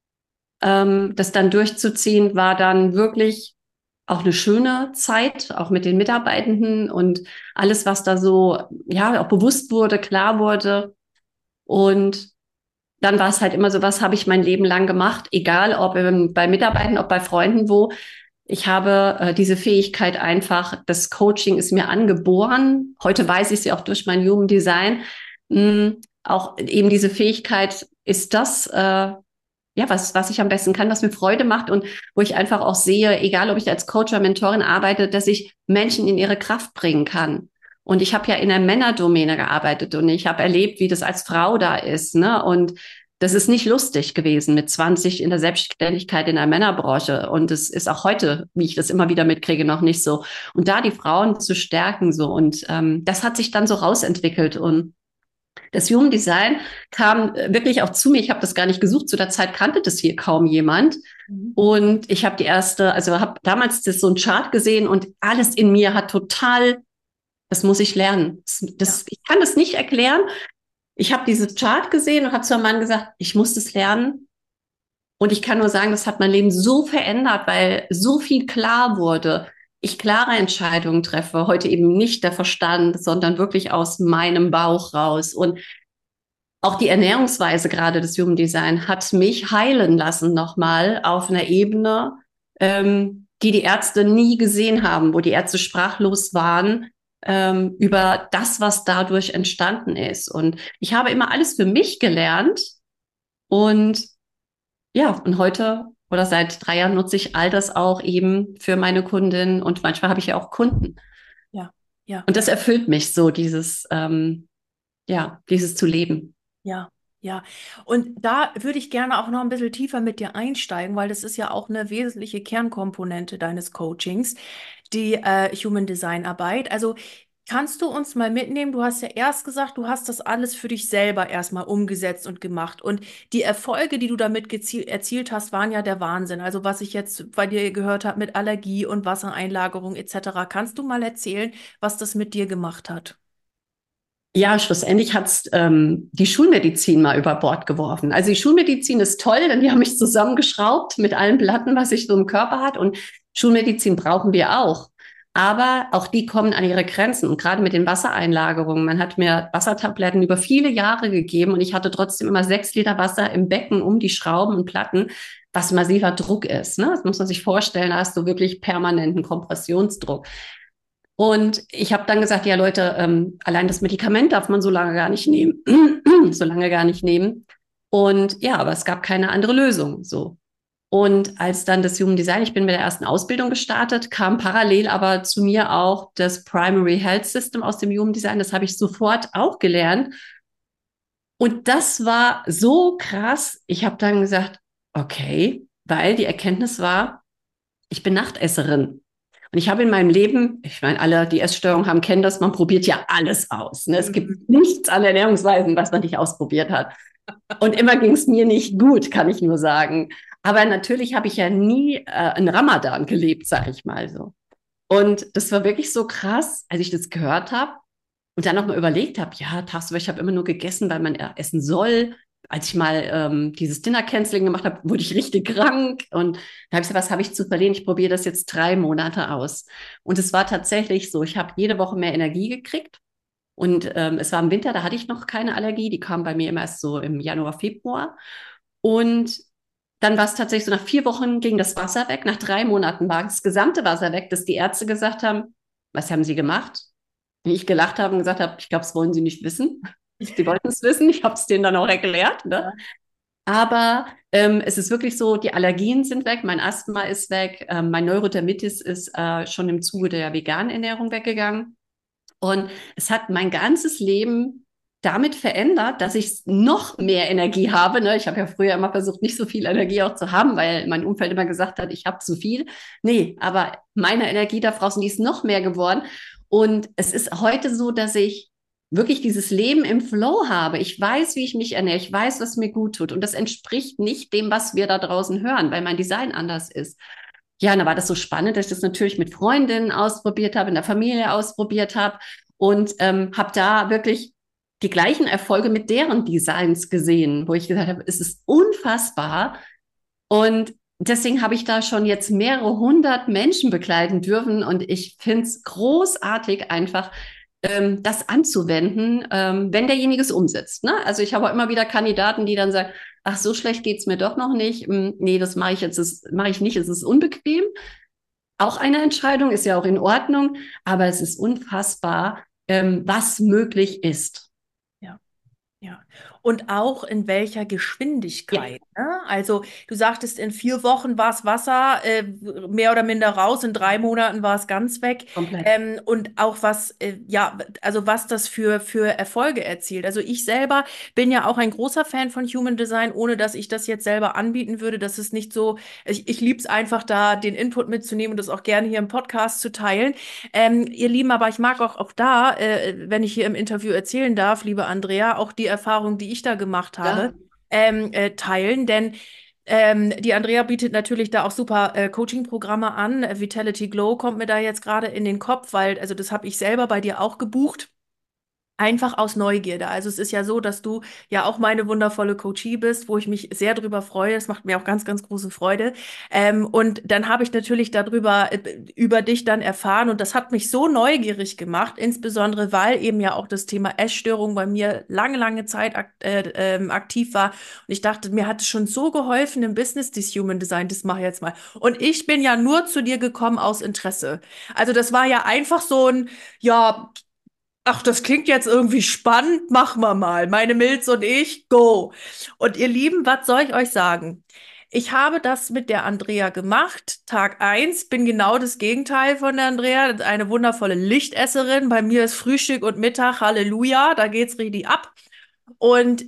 Das dann durchzuziehen, war dann wirklich auch eine schöne Zeit, auch mit den Mitarbeitenden und alles, was da so, ja, auch bewusst wurde, klar wurde. Und dann war es halt immer so, was habe ich mein Leben lang gemacht, egal ob bei Mitarbeitern, ob bei Freunden, wo. Ich habe diese Fähigkeit einfach, das Coaching ist mir angeboren. Heute weiß ich sie auch durch mein Human Design. Auch eben diese Fähigkeit ist das, ja, was ich am besten kann, was mir Freude macht und wo ich einfach auch sehe, egal ob ich als Coach oder Mentorin arbeite, dass ich Menschen in ihre Kraft bringen kann. Und ich habe ja in der Männerdomäne gearbeitet und ich habe erlebt, wie das als Frau da ist, ne? Und das ist nicht lustig gewesen mit 20 in der Selbstständigkeit in der Männerbranche. Und es ist auch heute, wie ich das immer wieder mitkriege, noch nicht so. Und da die Frauen zu stärken so. Und das hat sich dann so rausentwickelt. Und Das Human Design kam wirklich auch zu mir. Ich habe das gar nicht gesucht. Zu der Zeit kannte das hier kaum jemand. Mhm. Und ich habe also habe damals so ein Chart gesehen und alles in mir hat total, das muss ich lernen. Ja, Ich kann das nicht erklären. Ich habe dieses Chart gesehen und habe zu meinem Mann gesagt, ich muss das lernen. Und ich kann nur sagen, das hat mein Leben so verändert, weil so viel klar wurde. Ich klare Entscheidungen treffe, heute eben nicht der Verstand, sondern wirklich aus meinem Bauch raus. Und auch die Ernährungsweise gerade des Human Design hat mich heilen lassen nochmal auf einer Ebene, die die Ärzte nie gesehen haben, wo die Ärzte sprachlos waren über das, was dadurch entstanden ist. Und ich habe immer alles für mich gelernt und ja, und heute oder seit 3 Jahren nutze ich all das auch eben für meine Kundin und manchmal habe ich ja auch Kunden. ja, ja. Und das erfüllt mich so, dieses zu leben. Ja, ja. Und da würde ich gerne auch noch ein bisschen tiefer mit dir einsteigen, weil das ist ja auch eine wesentliche Kernkomponente deines Coachings, die Human Design Arbeit. Also kannst du uns mal mitnehmen? Du hast ja erst gesagt, du hast das alles für dich selber erstmal umgesetzt und gemacht. Und die Erfolge, die du damit erzielt hast, waren ja der Wahnsinn. Also was ich jetzt bei dir gehört habe mit Allergie und Wassereinlagerung etc. Kannst du mal erzählen, was das mit dir gemacht hat? Ja, schlussendlich hat's die Schulmedizin mal über Bord geworfen. Also die Schulmedizin ist toll, denn die haben mich zusammengeschraubt mit allen Platten, was ich so im Körper hat. Und Schulmedizin brauchen wir auch. Aber auch die kommen an ihre Grenzen. Und gerade mit den Wassereinlagerungen. Man hat mir Wassertabletten über viele Jahre gegeben und ich hatte trotzdem immer 6 Liter Wasser im Becken um die Schrauben und Platten, was massiver Druck ist. Ne? Das muss man sich vorstellen. Da hast du wirklich permanenten Kompressionsdruck. Und ich habe dann gesagt, ja Leute, allein das Medikament darf man so lange gar nicht nehmen, so lange gar nicht nehmen. Und ja, aber es gab keine andere Lösung. So. Und als dann das Human Design, ich bin mit der ersten Ausbildung gestartet, kam parallel aber zu mir auch das Primary Health System aus dem Human Design. Das habe ich sofort auch gelernt. Und das war so krass. Ich habe dann gesagt, okay, weil die Erkenntnis war, ich bin Nachtesserin. Und ich habe in meinem Leben, ich meine, alle, die Essstörungen haben, kennen das, man probiert ja alles aus. Ne? Es gibt Mhm. nichts an Ernährungsweisen, was man nicht ausprobiert hat. Und immer ging es mir nicht gut, kann ich nur sagen. Aber natürlich habe ich ja nie einen Ramadan gelebt, sage ich mal so. Und das war wirklich so krass, als ich das gehört habe und dann nochmal überlegt habe, ja, tagsüber, ich habe immer nur gegessen, weil man essen soll. Als ich mal dieses Dinner-Canceling gemacht habe, wurde ich richtig krank. Und da habe ich gesagt, was habe ich zu verlieren? Ich probiere das jetzt 3 Monate aus. Und es war tatsächlich so, ich habe jede Woche mehr Energie gekriegt. Und es war im Winter, da hatte ich noch keine Allergie. Die kam bei mir immer erst so im Januar, Februar. Und dann war es tatsächlich so, nach 4 Wochen ging das Wasser weg. Nach 3 Monaten war das gesamte Wasser weg, dass die Ärzte gesagt haben, was haben Sie gemacht? Und ich gelacht habe und gesagt habe, ich glaube, das wollen Sie nicht wissen. Sie wollten es wissen. Ich habe es denen dann auch erklärt. Ne? Ja. Aber es ist wirklich so, die Allergien sind weg, mein Asthma ist weg, mein Neurodermitis ist schon im Zuge der veganen Ernährung weggegangen. Und es hat mein ganzes Leben damit verändert, dass ich noch mehr Energie habe. Ne? Ich habe ja früher immer versucht, nicht so viel Energie auch zu haben, weil mein Umfeld immer gesagt hat, ich habe zu viel. Nee, aber meine Energie da draußen, die ist noch mehr geworden. Und es ist heute so, dass ich wirklich dieses Leben im Flow habe. Ich weiß, wie ich mich ernähre. Ich weiß, was mir gut tut. Und das entspricht nicht dem, was wir da draußen hören, weil mein Design anders ist. Ja, und da war das so spannend, dass ich das natürlich mit Freundinnen ausprobiert habe, in der Familie ausprobiert habe und habe da wirklich die gleichen Erfolge mit deren Designs gesehen, wo ich gesagt habe, es ist unfassbar. Und deswegen habe ich da schon jetzt mehrere hundert Menschen begleiten dürfen und ich finde es großartig, einfach das anzuwenden, wenn derjenige es umsetzt. Ne? Also ich habe auch immer wieder Kandidaten, die dann sagen, ach, so schlecht geht's mir doch noch nicht. Nee, das mache ich jetzt, das mache ich nicht, es ist unbequem. Auch eine Entscheidung, ist ja auch in Ordnung, aber es ist unfassbar, was möglich ist. Ja. Ja, und auch in welcher Ja, Geschwindigkeit, ne? Also du sagtest, in 4 Wochen war es Wasser mehr oder minder raus, in 3 Monaten war es ganz weg. komplett. Und auch was, ja, also was das für Erfolge erzielt. Also ich selber bin ja auch ein großer Fan von Human Design, ohne dass ich das jetzt selber anbieten würde. Das ist nicht so, ich liebe es einfach da, den Input mitzunehmen und das auch gerne hier im Podcast zu teilen. Ihr Lieben, aber ich mag auch da, wenn ich hier im Interview erzählen darf, liebe Andrea, auch die Erfahrung, die ich da gemacht habe, Klar. teilen. Denn die Andrea bietet natürlich da auch super Coaching-Programme an. Vitality Glow kommt mir da jetzt gerade in den Kopf, weil, also das habe ich selber bei dir auch gebucht. Einfach aus Neugierde. Also es ist ja so, dass du ja auch meine wundervolle Coachie bist, wo ich mich sehr drüber freue. Es macht mir auch ganz, ganz große Freude. Und dann habe ich natürlich darüber, über dich dann erfahren und das hat mich so neugierig gemacht, insbesondere weil eben ja auch das Thema Essstörung bei mir lange, lange Zeit aktiv war. Und ich dachte, mir hat es schon so geholfen im Business, dieses Human Design, das mache ich jetzt mal. Und ich bin ja nur zu dir gekommen aus Interesse. Also das war ja einfach so ein, ja, ach, das klingt jetzt irgendwie spannend, machen wir mal. Meine Milz und ich, go. Und ihr Lieben, was soll ich euch sagen? Ich habe das mit der Andrea gemacht. Tag eins, bin genau das Gegenteil von der Andrea. Das ist eine wundervolle Lichtesserin. Bei mir ist Frühstück und Mittag, Halleluja, da geht's richtig ab. Und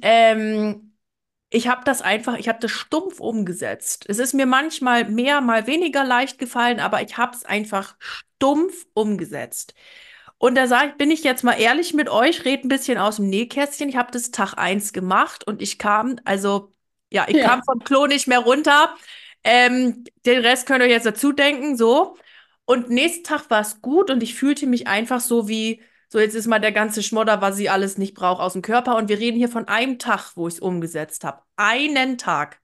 ich habe das einfach, ich habe das stumpf umgesetzt. Es ist mir manchmal mehr, mal weniger leicht gefallen, aber ich habe es einfach stumpf umgesetzt. Und da sag ich, bin ich jetzt mal ehrlich mit euch, rede ein bisschen aus dem Nähkästchen. Ich habe das Tag eins gemacht und ich kam, also ja, ich kam Ja. vom Klo nicht mehr runter. Den Rest könnt ihr euch jetzt dazu denken, so. Und nächsten Tag war es gut und ich fühlte mich einfach so wie, so jetzt ist mal der ganze Schmodder, was sie alles nicht braucht, aus dem Körper. Und wir reden hier von einem Tag, wo ich es umgesetzt habe. Einen Tag.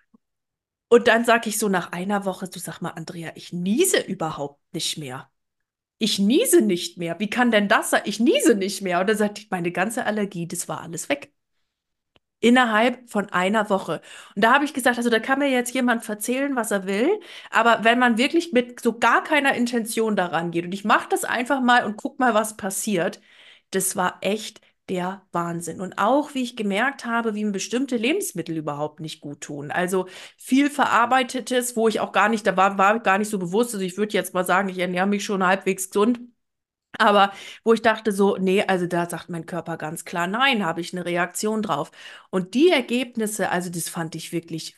Und dann sag ich so nach einer Woche, du sag mal, Andrea, ich niese überhaupt nicht mehr. Ich niese nicht mehr. Wie kann denn das sein? Ich niese nicht mehr. Und dann sagte ich, meine ganze Allergie, das war alles weg. Innerhalb von einer Woche. Und da habe ich gesagt, also da kann mir jetzt jemand erzählen, was er will, aber wenn man wirklich mit so gar keiner Intention daran geht und ich mache das einfach mal und guck mal, was passiert, das war echt der Wahnsinn. Und auch, wie ich gemerkt habe, wie mir bestimmte Lebensmittel überhaupt nicht gut tun. Also viel Verarbeitetes, wo ich auch gar nicht, war gar nicht so bewusst. Also ich würde jetzt mal sagen, ich ernähre mich schon halbwegs gesund. Aber wo ich dachte so, nee, also da sagt mein Körper ganz klar, nein, habe ich eine Reaktion drauf. Und die Ergebnisse, also das fand ich wirklich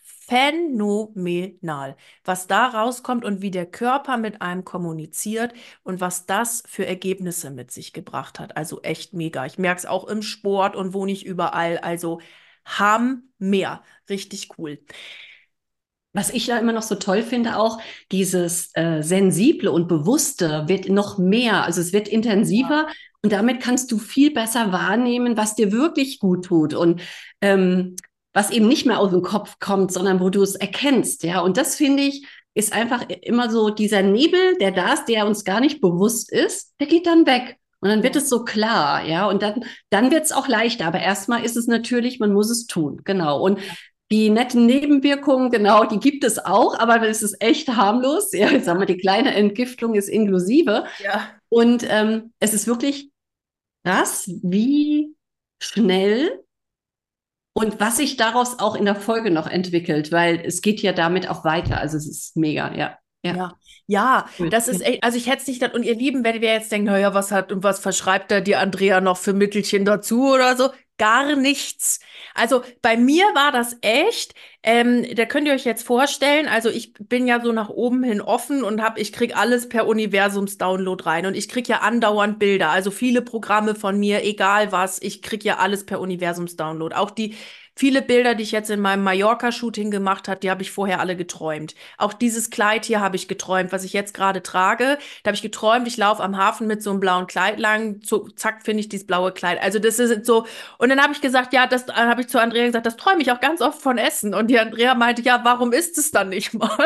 phänomenal, was da rauskommt und wie der Körper mit einem kommuniziert und was das für Ergebnisse mit sich gebracht hat. Also echt mega. Ich merke es auch im Sport und wo nicht überall. Also Hammer. Richtig cool. Was ich da immer noch so toll finde, auch dieses Sensible und Bewusste wird noch mehr, also es wird intensiver und damit kannst du viel besser wahrnehmen, was dir wirklich gut tut und was eben nicht mehr aus dem Kopf kommt, sondern wo du es erkennst, ja. Und das finde ich, ist einfach immer so dieser Nebel, der da ist, der uns gar nicht bewusst ist, der geht dann weg. Und dann wird Ja. es so klar, ja, und dann wird es auch leichter. Aber erstmal ist es natürlich, man muss es tun, genau. Und die netten Nebenwirkungen, genau, die gibt es auch, aber es ist echt harmlos. Ja, ich sag mal, die kleine Entgiftung ist inklusive. Ja. Und es ist wirklich krass, wie schnell und was sich daraus auch in der Folge noch entwickelt, weil es geht ja damit auch weiter. Also es ist mega, ja. Ja, Ja, ja, cool. das ist echt, also ich hätte es nicht gedacht, und ihr Lieben, wenn wir jetzt denken, naja, was hat und was verschreibt da die Andrea noch für Mittelchen dazu oder so? Gar nichts. Also bei mir war das echt, da könnt ihr euch jetzt vorstellen, also ich bin ja so nach oben hin offen und ich krieg alles per Universums-Download rein und ich krieg ja andauernd Bilder, also viele Programme von mir, egal was, ich krieg ja alles per Universums-Download. Auch die viele Bilder, die ich jetzt in meinem Mallorca-Shooting gemacht habe, die habe ich vorher alle geträumt. Auch dieses Kleid hier habe ich geträumt, was ich jetzt gerade trage. Da habe ich geträumt, ich laufe am Hafen mit so einem blauen Kleid lang. So, zack, finde ich dieses blaue Kleid. Also das ist so. Und dann habe ich gesagt, ja, das habe ich zu Andrea gesagt, das träume ich auch ganz oft von Essen. Und die Andrea meinte, ja, warum ist es dann nicht mal?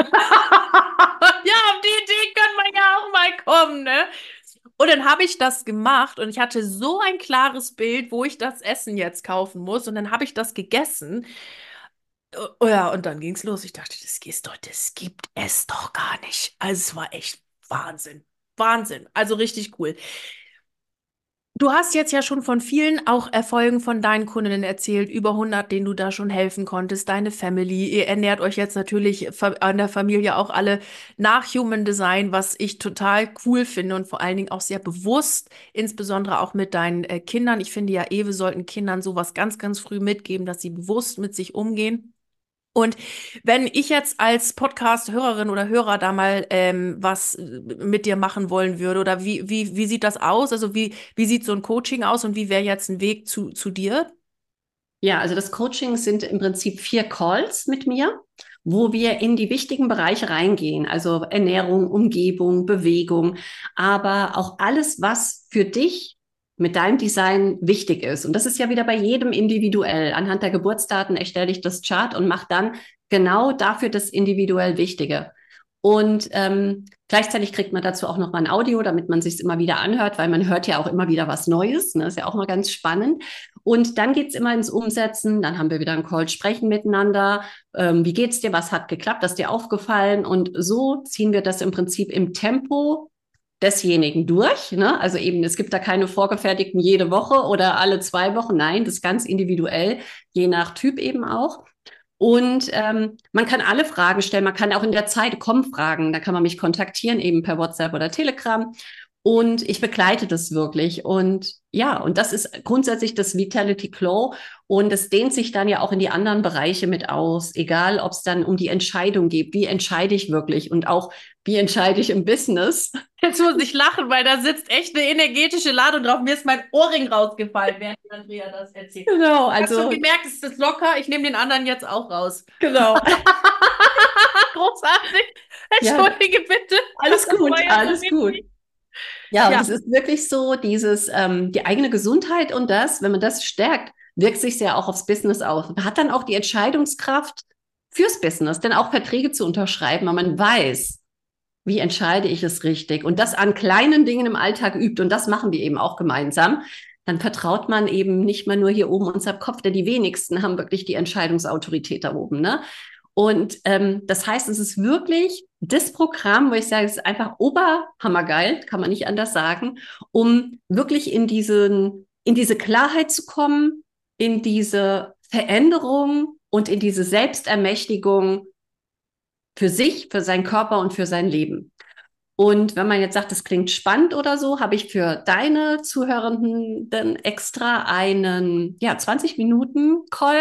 Ja, auf die Idee kann man ja auch mal kommen, ne? Und dann habe ich das gemacht und ich hatte so ein klares Bild, wo ich das Essen jetzt kaufen muss. Und dann habe ich das gegessen. Oh ja, und dann ging's los. Ich dachte, das gibt es doch gar nicht. Also es war echt Wahnsinn. Wahnsinn. Also richtig cool. Du hast jetzt ja schon von vielen auch Erfolgen von deinen Kundinnen erzählt, über 100, denen du da schon helfen konntest, deine Family. Ihr ernährt euch jetzt natürlich an der Familie auch alle nach Human Design, was ich total cool finde und vor allen Dingen auch sehr bewusst, insbesondere auch mit deinen Kindern. Ich finde ja, wir sollten Kindern sowas ganz, ganz früh mitgeben, dass sie bewusst mit sich umgehen. Und wenn ich jetzt als Podcast-Hörerin oder Hörer da mal was mit dir machen wollen würde, oder wie sieht das aus? Also wie sieht so ein Coaching aus und wie wäre jetzt ein Weg zu dir? Ja, also das Coaching sind im Prinzip 4 Calls mit mir, wo wir in die wichtigen Bereiche reingehen, also Ernährung, Umgebung, Bewegung, aber auch alles, was für dich mit deinem Design wichtig ist. Und das ist ja wieder bei jedem individuell. Anhand der Geburtsdaten erstelle ich das Chart und mache dann genau dafür das individuell Wichtige. Und gleichzeitig kriegt man dazu auch noch mal ein Audio, damit man sich immer wieder anhört, weil man hört ja auch immer wieder was Neues. Ne? Ist ja auch mal ganz spannend. Und dann geht's immer ins Umsetzen. Dann haben wir wieder einen Call, sprechen miteinander. Wie geht's dir? Was hat geklappt? Was ist dir aufgefallen? Und so ziehen wir das im Prinzip im Tempo desjenigen durch. Ne? Also eben, es gibt da keine vorgefertigten jede Woche oder alle 2 Wochen. Nein, das ist ganz individuell, je nach Typ eben auch. Und man kann alle Fragen stellen. Man kann auch in der Zeit kommen Fragen. Da kann man mich kontaktieren, eben per WhatsApp oder Telegram. Und ich begleite das wirklich. Und ja, und das ist grundsätzlich das Vitality Glow. Und es dehnt sich dann ja auch in die anderen Bereiche mit aus. Egal, ob es dann um die Entscheidung geht. Wie entscheide ich wirklich? Und auch, wie entscheide ich im Business? Jetzt muss ich lachen, weil da sitzt echt eine energetische Ladung drauf. Mir ist mein Ohrring rausgefallen, während Andrea das erzählt. Genau, Ich habe schon also gemerkt, es ist locker. Ich nehme den anderen jetzt auch raus. genau. Großartig. Ja, Entschuldige bitte. alles Das war gut, jetzt so alles gut. richtig. Ja, und Ja. es ist wirklich so, dieses, die eigene Gesundheit und das, wenn man das stärkt, wirkt sich ja auch aufs Business aus. Man hat dann auch die Entscheidungskraft fürs Business, denn auch Verträge zu unterschreiben, weil man weiß, wie entscheide ich es richtig und das an kleinen Dingen im Alltag übt und das machen wir eben auch gemeinsam. Dann vertraut man eben nicht mehr nur hier oben unser Kopf, denn die wenigsten haben wirklich die Entscheidungsautorität da oben, ne? Und das heißt, es ist wirklich das Programm, wo ich sage, es ist einfach oberhammergeil, kann man nicht anders sagen, um wirklich in diese Klarheit zu kommen, in diese Veränderung und in diese Selbstermächtigung für sich, für seinen Körper und für sein Leben. Und wenn man jetzt sagt, das klingt spannend oder so, habe ich für deine Zuhörenden dann extra einen, ja, 20 Minuten Call,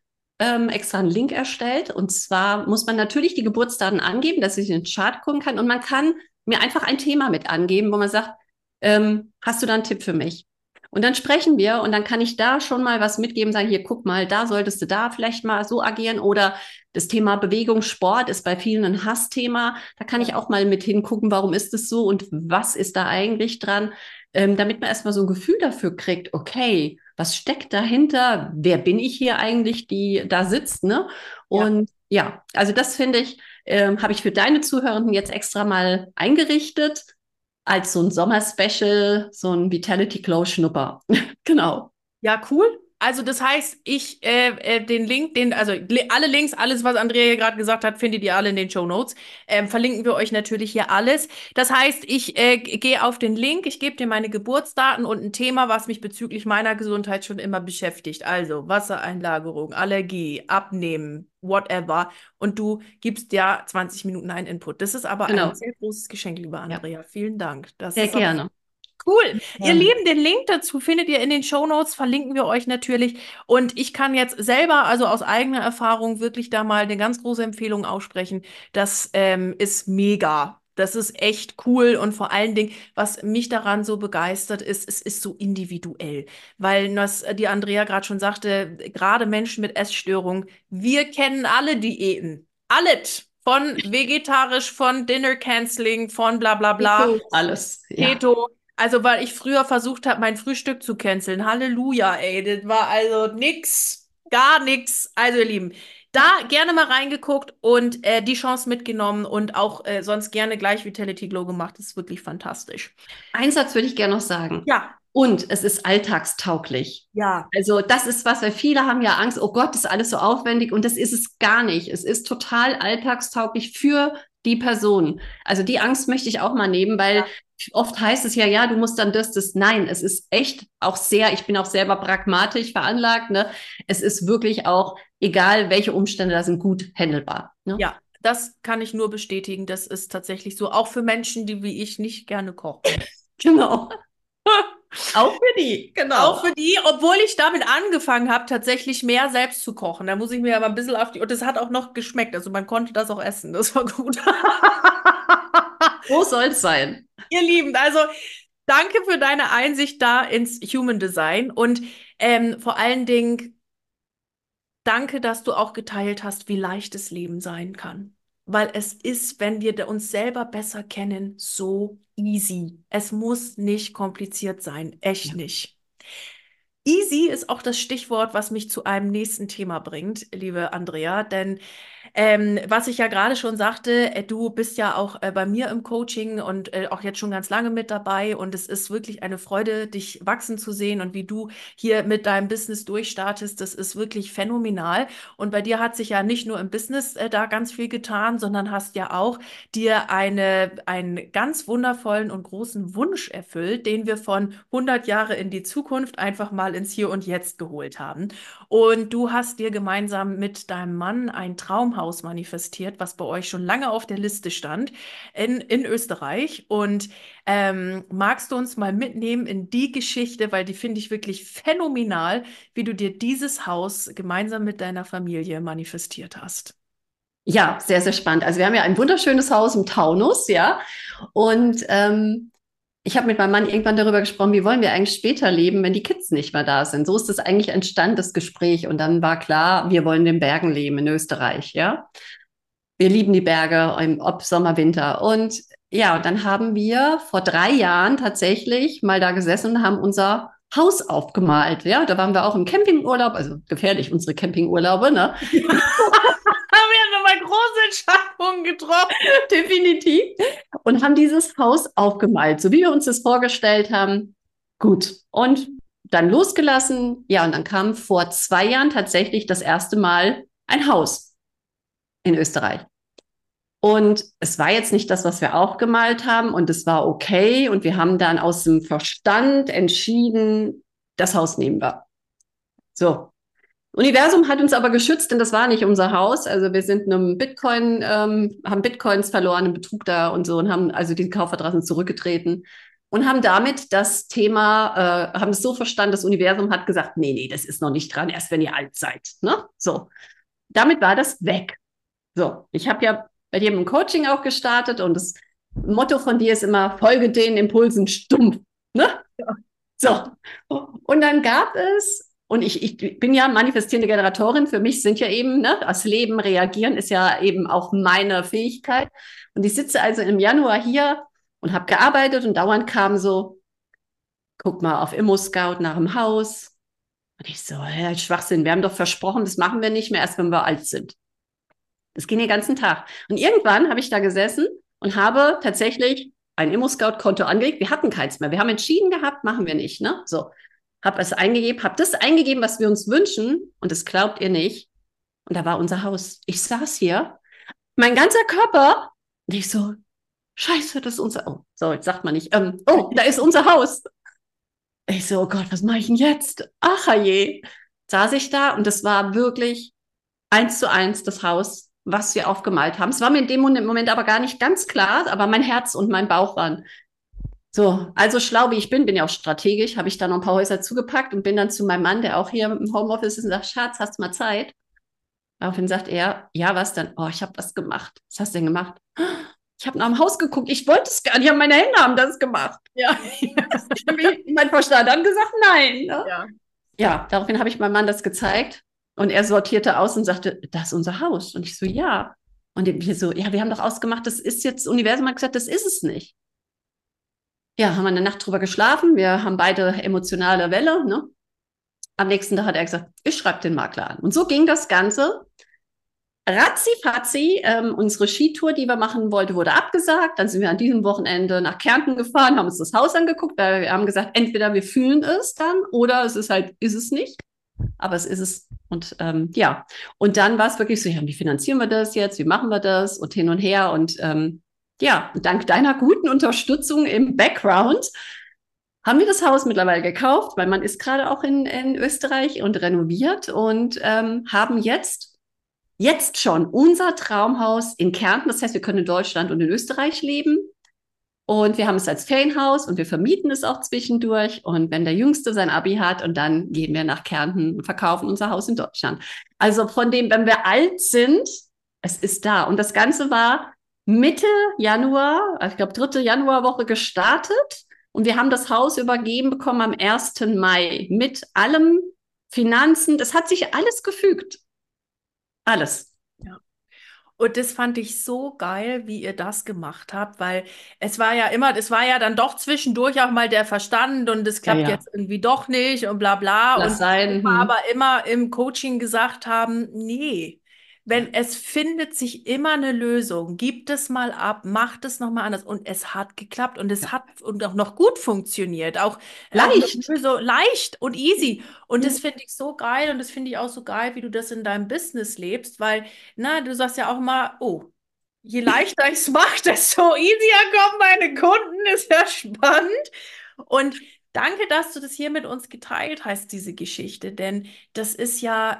extra einen Link erstellt. Und zwar muss man natürlich die Geburtsdaten angeben, dass ich in den Chart gucken kann. Und man kann mir einfach ein Thema mit angeben, wo man sagt, hast du da einen Tipp für mich? Und dann sprechen wir und dann kann ich da schon mal was mitgeben, sagen, hier, guck mal, da solltest du da vielleicht mal so agieren oder das Thema Bewegung, Sport ist bei vielen ein Hassthema. Da kann ich auch mal mit hingucken, warum ist es so und was ist da eigentlich dran, damit man erstmal so ein Gefühl dafür kriegt, okay, was steckt dahinter? Wer bin ich hier eigentlich, die da sitzt, ne? Ja. Und ja, also das finde ich, habe ich für deine Zuhörenden jetzt extra mal eingerichtet als so ein Sommerspecial, so ein Vitality Glow Schnupper. Genau. Ja, cool. Also das heißt, den Link, alle Links, alles, was Andrea hier gerade gesagt hat, findet ihr alle in den Show Notes. Verlinken wir euch natürlich hier alles. Das heißt, ich gehe auf den Link, ich gebe dir meine Geburtsdaten und ein Thema, was mich bezüglich meiner Gesundheit schon immer beschäftigt. Also Wassereinlagerung, Allergie, Abnehmen, whatever. Und du gibst ja 20 Minuten einen Input. Das ist aber ein Genau. sehr großes Geschenk, liebe Ja, Andrea. Vielen Dank. Das sehr ist aber gerne. cool. Ihr Gerne. Lieben, den Link dazu findet ihr in den Shownotes, verlinken wir euch natürlich. Und ich kann jetzt selber, also aus eigener Erfahrung, wirklich da mal eine ganz große Empfehlung aussprechen. Das ist mega. Das ist echt cool und vor allen Dingen, was mich daran so begeistert ist, es ist so individuell, weil das die Andrea gerade schon sagte, gerade Menschen mit Essstörungen, wir kennen alle Diäten, alles, von vegetarisch, von Dinner Canceling, von bla bla bla. Alles. Ja. Keto. Also, weil ich früher versucht habe, mein Frühstück zu canceln. Halleluja, ey. Das war also nix. Gar nix. Also, ihr Lieben, da gerne mal reingeguckt und die Chance mitgenommen und auch sonst gerne gleich Vitality Glow gemacht. Das ist wirklich fantastisch. Einen Satz würde ich gerne noch sagen. Ja, Und es ist alltagstauglich. ja. Also das ist was, weil viele haben ja Angst, oh Gott, das ist alles so aufwendig und das ist es gar nicht. Es ist total alltagstauglich für die Person. Also die Angst möchte ich auch mal nehmen, weil oft heißt es ja, ja, du musst dann das. Nein, es ist echt auch sehr, ich bin auch selber pragmatisch veranlagt, ne? Es ist wirklich auch, egal welche Umstände da sind, gut handelbar. Ne? Ja, das kann ich nur bestätigen. Das ist tatsächlich so, auch für Menschen, die wie ich nicht gerne kochen. Genau. Auch für die, Auch genau. für die, obwohl ich damit angefangen habe, tatsächlich mehr selbst zu kochen. Da muss ich mir aber ein bisschen auf die. Und es hat auch noch geschmeckt. Also man konnte das auch essen. Das war gut. So soll es sein. Ihr Lieben, also danke für deine Einsicht da ins Human Design und vor allen Dingen danke, dass du auch geteilt hast, wie leicht das Leben sein kann. Weil es ist, wenn wir uns selber besser kennen, so easy. Es muss nicht kompliziert sein. Echt Ja. nicht. Easy ist auch das Stichwort, was mich zu einem nächsten Thema bringt, liebe Andrea, denn was ich ja gerade schon sagte, du bist ja auch bei mir im Coaching und auch jetzt schon ganz lange mit dabei und es ist wirklich eine Freude, dich wachsen zu sehen und wie du hier mit deinem Business durchstartest, das ist wirklich phänomenal. Und bei dir hat sich ja nicht nur im Business da ganz viel getan, sondern hast ja auch dir einen ganz wundervollen und großen Wunsch erfüllt, den wir von 100 Jahre in die Zukunft einfach mal ins Hier und Jetzt geholt haben. Und du hast dir gemeinsam mit deinem Mann ein Traumhaus manifestiert, was bei euch schon lange auf der Liste stand in Österreich. Und magst du uns mal mitnehmen in die Geschichte, weil die finde ich wirklich phänomenal, wie du dir dieses Haus gemeinsam mit deiner Familie manifestiert hast. Ja, sehr, sehr spannend. Also wir haben ja ein wunderschönes Haus im Taunus, ja. Und ich habe mit meinem Mann irgendwann darüber gesprochen, wie wollen wir eigentlich später leben, wenn die Kids nicht mehr da sind. So ist es eigentlich entstanden, das Gespräch. Und dann war klar, wir wollen in den Bergen leben in Österreich, ja. Wir lieben die Berge, ob Sommer, Winter. Und ja, und dann haben wir vor 3 Jahren tatsächlich mal da gesessen und haben unser Haus aufgemalt. Ja, da waren wir auch im Campingurlaub, also gefährlich unsere Campingurlaube, ne? Haben wir nochmal große Entscheidungen getroffen. Definitiv. Und haben dieses Haus aufgemalt, so wie wir uns das vorgestellt haben. Gut. Und dann losgelassen. Ja, und dann kam vor 2 Jahren tatsächlich das erste Mal ein Haus in Österreich. Und es war jetzt nicht das, was wir aufgemalt haben. Und es war okay. Und wir haben dann aus dem Verstand entschieden, das Haus nehmen wir. So. Universum hat uns aber geschützt, denn das war nicht unser Haus. Also wir sind einem Bitcoin, haben Bitcoins verloren, im Betrug da und so und haben also die Kaufvertrag zurückgetreten und haben damit das Thema, haben es so verstanden, das Universum hat gesagt, nee, nee, das ist noch nicht dran, erst wenn ihr alt seid. Ne? So, damit war das weg. So, ich habe ja bei dir im Coaching auch gestartet und das Motto von dir ist immer, folge den Impulsen stumpf. Ne? So, und dann gab es und ich bin ja manifestierende Generatorin. Für mich sind ja eben, ne, das Leben reagieren ist ja eben auch meine Fähigkeit. Und ich sitze also im Januar hier und habe gearbeitet und dauernd kam so, guck mal auf Immo-Scout nach dem Haus. Und ich so, ja, Schwachsinn, wir haben doch versprochen, das machen wir nicht mehr, erst wenn wir alt sind. Das ging den ganzen Tag. Und irgendwann habe ich da gesessen und habe tatsächlich ein Immo-Scout-Konto angelegt. Wir hatten keins mehr. Wir haben entschieden gehabt, machen wir nicht. Ne? So, habe es eingegeben, habe das eingegeben, was wir uns wünschen. Und das glaubt ihr nicht. Und da war unser Haus. Ich saß hier, mein ganzer Körper. Und ich so, Scheiße, das ist unser. Oh, so, jetzt sagt man nicht. Oh, da ist unser Haus. Ich so, oh Gott, was mache ich denn jetzt? Ach je. Saß ich da und das war wirklich 1:1 das Haus, was wir aufgemalt haben. Es war mir in dem Moment aber gar nicht ganz klar, aber mein Herz und mein Bauch waren so. Also schlau wie ich bin ja auch strategisch, habe ich da noch ein paar Häuser zugepackt und bin dann zu meinem Mann, der auch hier im Homeoffice ist, und sagt, Schatz, hast du mal Zeit? Daraufhin sagt er, ja, was denn? Oh, ich habe was gemacht. Was hast du denn gemacht? Ich habe nach dem Haus geguckt. Ich wollte es gar nicht, aber meine Hände haben das gemacht. Ja. Mein Verstand hat gesagt, nein. Ne? Ja. Ja, daraufhin habe ich meinem Mann das gezeigt und er sortierte aus und sagte, das ist unser Haus. Und ich so, ja. Und wir so, ja, wir haben doch ausgemacht, das ist jetzt, das Universum hat gesagt, das ist es nicht. Ja, haben wir eine Nacht drüber geschlafen. Wir haben beide emotionale Welle. Ne? Am nächsten Tag hat er gesagt, ich schreibe den Makler an. Und so ging das Ganze. Ratzi-fatzi, unsere Skitour, die wir machen wollten, wurde abgesagt. Dann sind wir an diesem Wochenende nach Kärnten gefahren, haben uns das Haus angeguckt, weil wir haben gesagt, entweder wir fühlen es dann oder es ist halt, ist es nicht. Aber es ist es. Und ja, und dann war es wirklich so, ja, wie finanzieren wir das jetzt? Wie machen wir das? Und hin und her. Und ja, dank deiner guten Unterstützung im Background haben wir das Haus mittlerweile gekauft, weil man ist gerade auch in Österreich und renoviert und haben jetzt schon unser Traumhaus in Kärnten. Das heißt, wir können in Deutschland und in Österreich leben. Und wir haben es als Ferienhaus und wir vermieten es auch zwischendurch. Und wenn der Jüngste sein Abi hat und dann gehen wir nach Kärnten und verkaufen unser Haus in Deutschland. Also von dem, wenn wir alt sind, es ist da. Und das Ganze war Mitte Januar, ich glaube 3. Januarwoche gestartet. Und wir haben das Haus übergeben bekommen am 1. Mai mit allem Finanzen. Das hat sich alles gefügt. Alles. Ja. Und das fand ich so geil, wie ihr das gemacht habt, weil es war ja dann doch zwischendurch auch mal der Verstand und es Ja, klappt ja. jetzt irgendwie doch nicht und bla bla. Lass Und wir sein. aber immer im Coaching gesagt haben, nee, wenn es findet sich immer eine Lösung, gib es mal ab, macht es nochmal anders. Und es hat geklappt und es Ja. hat und auch noch gut funktioniert. Auch eine Leicht. Lösung leicht und easy. Und Ja, das finde ich so geil und das finde ich auch so geil, wie du das in deinem Business lebst, weil na, du sagst ja auch mal, oh, je leichter ich es mache, desto easier kommen meine Kunden, ist ja spannend. Und danke, dass du das hier mit uns geteilt hast, diese Geschichte, denn das ist ja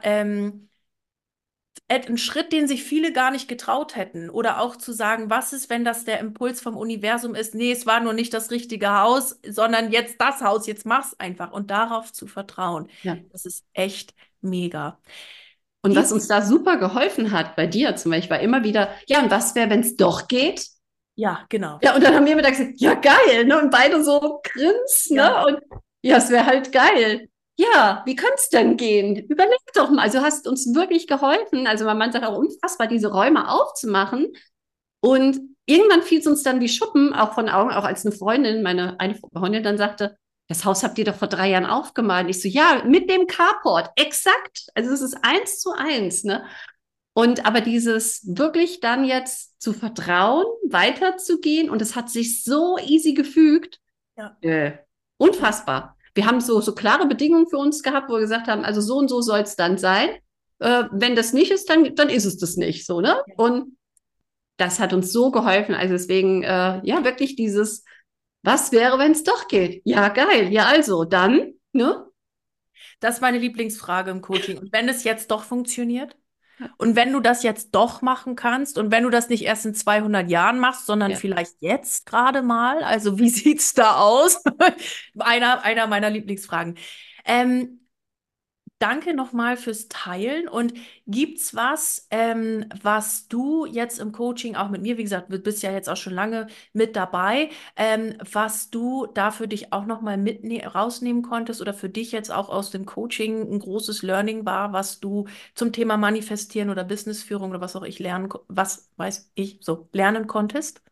ein Schritt, den sich viele gar nicht getraut hätten. Oder auch zu sagen, was ist, wenn das der Impuls vom Universum ist? Nee, es war nur nicht das richtige Haus, sondern jetzt das Haus, jetzt mach's einfach und darauf zu vertrauen. ja. Das ist echt mega. Und was Gibt, uns da super geholfen hat, bei dir zum Beispiel, war immer wieder, ja, und was wäre, wenn es doch geht? ja, genau. Ja, und dann haben wir immer gesagt, ja, geil, ne? Und beide so grins, Ja, ne? Und ja, es wäre halt geil. Ja, wie könnte es denn gehen? Überleg doch mal. Also hast uns wirklich geholfen. Also mein Mann sagt auch unfassbar, diese Räume aufzumachen. Und irgendwann fiel es uns dann wie Schuppen, auch von Augen, auch als eine Freundin, eine Freundin dann sagte, das Haus habt ihr doch vor 3 Jahren aufgemalt. Ich so, ja, mit dem Carport, exakt. Also es ist 1:1, ne? Und aber dieses wirklich dann jetzt zu vertrauen, weiterzugehen und es hat sich so easy gefügt, ja, unfassbar. Wir haben so klare Bedingungen für uns gehabt, wo wir gesagt haben, also so und so soll es dann sein. Wenn das nicht ist, dann ist es das nicht so, ne? ja. Und das hat uns so geholfen. Also deswegen, ja, wirklich dieses, was wäre, wenn es doch geht? Ja, geil. Ja, also, dann, ne? Das ist meine Lieblingsfrage im Coaching. Und wenn es jetzt doch funktioniert? Und wenn du das jetzt doch machen kannst und wenn du das nicht erst in 200 Jahren machst, sondern Ja. vielleicht jetzt gerade mal, also wie sieht's da aus? Einer meiner Lieblingsfragen. Ähm, Danke nochmal fürs Teilen. Und gibt's was, was du jetzt im Coaching auch mit mir, wie gesagt, du bist ja jetzt auch schon lange mit dabei, was du da für dich auch nochmal rausnehmen konntest oder für dich jetzt auch aus dem Coaching ein großes Learning war, was du zum Thema Manifestieren oder Businessführung oder was auch ich was weiß ich, so lernen konntest?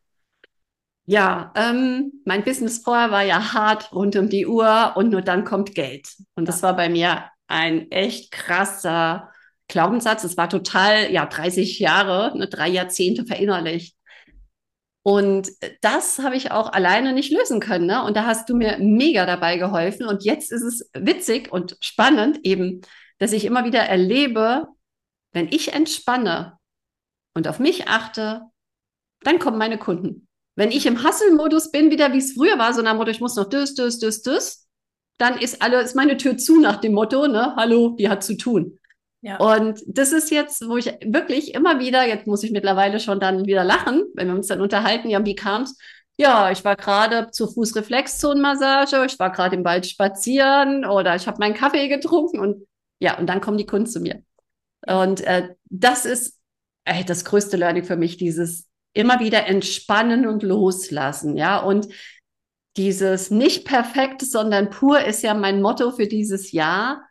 Ja, mein Business vorher war ja hart rund um die Uhr und nur dann kommt Geld. Und Ja, das war bei mir ein echt krasser Glaubenssatz. Es war total, ja, 30 Jahre, ne, 3 Jahrzehnte verinnerlicht. Und das habe ich auch alleine nicht lösen können, ne? Und da hast du mir mega dabei geholfen. Und jetzt ist es witzig und spannend eben, dass ich immer wieder erlebe, wenn ich entspanne und auf mich achte, dann kommen meine Kunden. Wenn ich im Hustle-Modus bin, wieder wie es früher war, so nach dem Motto, ich muss noch das, dann ist meine Tür zu nach dem Motto, ne, hallo, die hat zu tun. ja, Und das ist jetzt, wo ich wirklich immer wieder, jetzt muss ich mittlerweile schon dann wieder lachen, wenn wir uns dann unterhalten, ja, wie kam's? Ja, ich war gerade zur Fußreflexzonenmassage, ich war gerade im Wald spazieren oder ich habe meinen Kaffee getrunken und ja, und dann kommen die Kunden zu mir. ja, Und das ist das größte Learning für mich, dieses immer wieder entspannen und loslassen, ja. Und dieses nicht perfekt, sondern pur ist ja mein Motto für dieses Jahr.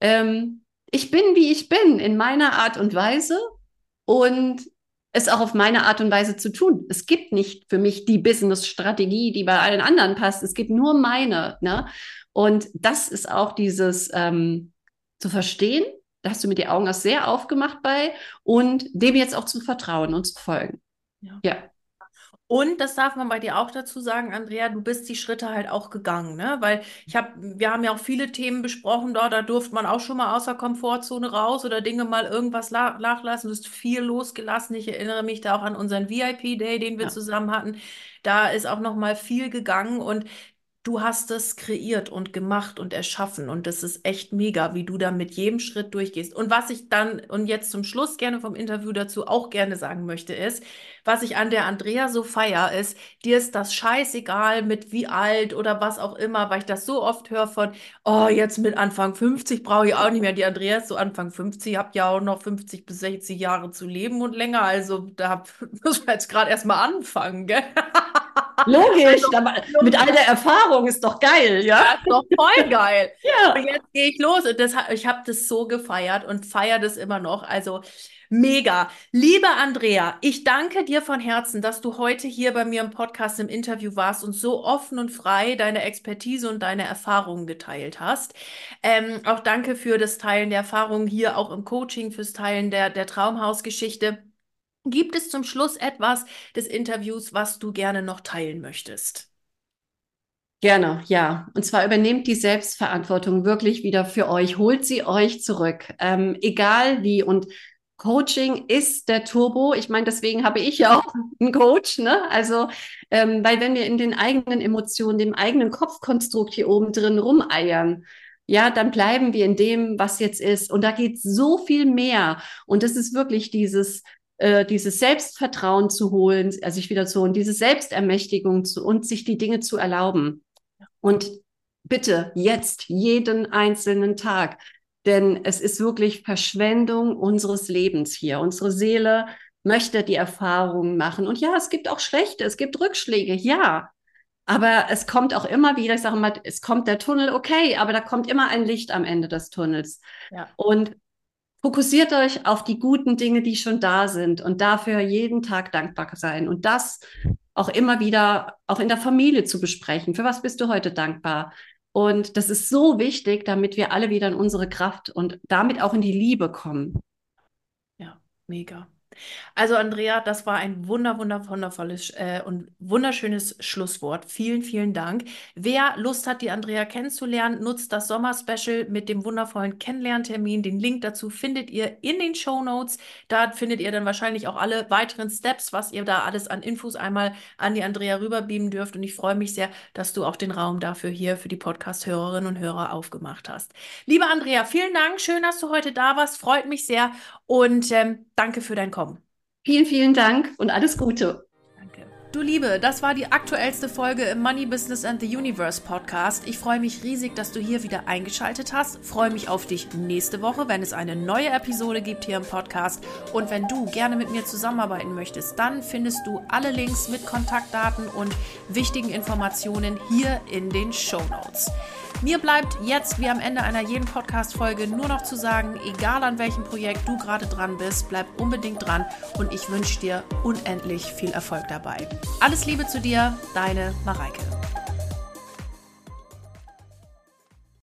Ich bin, wie ich bin, in meiner Art und Weise und es auch auf meine Art und Weise zu tun. Es gibt nicht für mich die Business-Strategie, die bei allen anderen passt. Es gibt nur meine. Ne? Und das ist auch dieses zu verstehen. Da hast du mir die Augen auch sehr aufgemacht bei und dem jetzt auch zu vertrauen und zu folgen. ja. Ja. Und das darf man bei dir auch dazu sagen, Andrea, du bist die Schritte halt auch gegangen, ne? Weil wir haben ja auch viele Themen besprochen dort, da durfte man auch schon mal aus der Komfortzone raus oder Dinge mal irgendwas nachlassen. Du hast viel losgelassen. Ich erinnere mich da auch an unseren VIP-Day, den wir Ja. zusammen hatten. Da ist auch noch mal viel gegangen und du hast es kreiert und gemacht und erschaffen und das ist echt mega, wie du da mit jedem Schritt durchgehst. Und was ich dann und jetzt zum Schluss gerne vom Interview dazu auch gerne sagen möchte, ist, was ich an der Andrea so feier, ist, dir ist das scheißegal mit wie alt oder was auch immer, weil ich das so oft höre von, oh, jetzt mit Anfang 50 brauche ich auch nicht mehr. Die Andrea ist so Anfang 50, habt ja auch noch 50 bis 60 Jahre zu leben und länger, also da müssen wir jetzt gerade erstmal anfangen, gell? Logisch, Also, aber mit all der Erfahrung ist doch geil, ja? ja, ist doch voll geil. Und Ja. jetzt gehe ich los und ich habe das so gefeiert und feiere das immer noch. Also mega. Liebe Andrea, ich danke dir von Herzen, dass du heute hier bei mir im Podcast im Interview warst und so offen und frei deine Expertise und deine Erfahrungen geteilt hast. Auch danke für das Teilen der Erfahrungen hier auch im Coaching, fürs Teilen der Traumhausgeschichte. Gibt es zum Schluss etwas des Interviews, was du gerne noch teilen möchtest? Gerne, ja. Und zwar übernehmt die Selbstverantwortung wirklich wieder für euch, holt sie euch zurück, egal wie. Und Coaching ist der Turbo. Ich meine, deswegen habe ich ja auch einen Coach, ne? Also, weil wenn wir in den eigenen Emotionen, dem eigenen Kopfkonstrukt hier oben drin rumeiern, ja, dann bleiben wir in dem, was jetzt ist. Und da geht so viel mehr. Und das ist wirklich dieses Selbstvertrauen zu holen, sich wieder zu holen, diese Selbstermächtigung und sich die Dinge zu erlauben. Und bitte jetzt jeden einzelnen Tag, denn es ist wirklich Verschwendung unseres Lebens hier. Unsere Seele möchte die Erfahrungen machen. Und ja, es gibt auch schlechte, es gibt Rückschläge, ja. Aber es kommt auch immer wieder, ich sage mal, es kommt der Tunnel, okay, aber da kommt immer ein Licht am Ende des Tunnels. Ja. Und fokussiert euch auf die guten Dinge, die schon da sind und dafür jeden Tag dankbar sein und das auch immer wieder, auch in der Familie zu besprechen. Für was bist du heute dankbar? Und das ist so wichtig, damit wir alle wieder in unsere Kraft und damit auch in die Liebe kommen. Ja, mega. Also Andrea, das war ein wundervolles und wunderschönes Schlusswort. Vielen, vielen Dank. Wer Lust hat, die Andrea kennenzulernen, nutzt das Sommerspecial mit dem wundervollen Kennenlerntermin. Den Link dazu findet ihr in den Shownotes. Da findet ihr dann wahrscheinlich auch alle weiteren Steps, was ihr da alles an Infos einmal an die Andrea rüberbeamen dürft. Und ich freue mich sehr, dass du auch den Raum dafür hier für die Podcast-Hörerinnen und Hörer aufgemacht hast. Liebe Andrea, vielen Dank. Schön, dass du heute da warst. Freut mich sehr. Und danke für dein Kommen. Vielen, vielen Dank und alles Gute. Danke. Du Liebe, das war die aktuellste Folge im Money Business and the Universe Podcast. Ich freue mich riesig, dass du hier wieder eingeschaltet hast. Freue mich auf dich nächste Woche, wenn es eine neue Episode gibt hier im Podcast. Und wenn du gerne mit mir zusammenarbeiten möchtest, dann findest du alle Links mit Kontaktdaten und wichtigen Informationen hier in den Shownotes. Mir bleibt jetzt, wie am Ende einer jeden Podcast-Folge, nur noch zu sagen, egal an welchem Projekt du gerade dran bist, bleib unbedingt dran und ich wünsche dir unendlich viel Erfolg dabei. Alles Liebe zu dir, deine Mareike.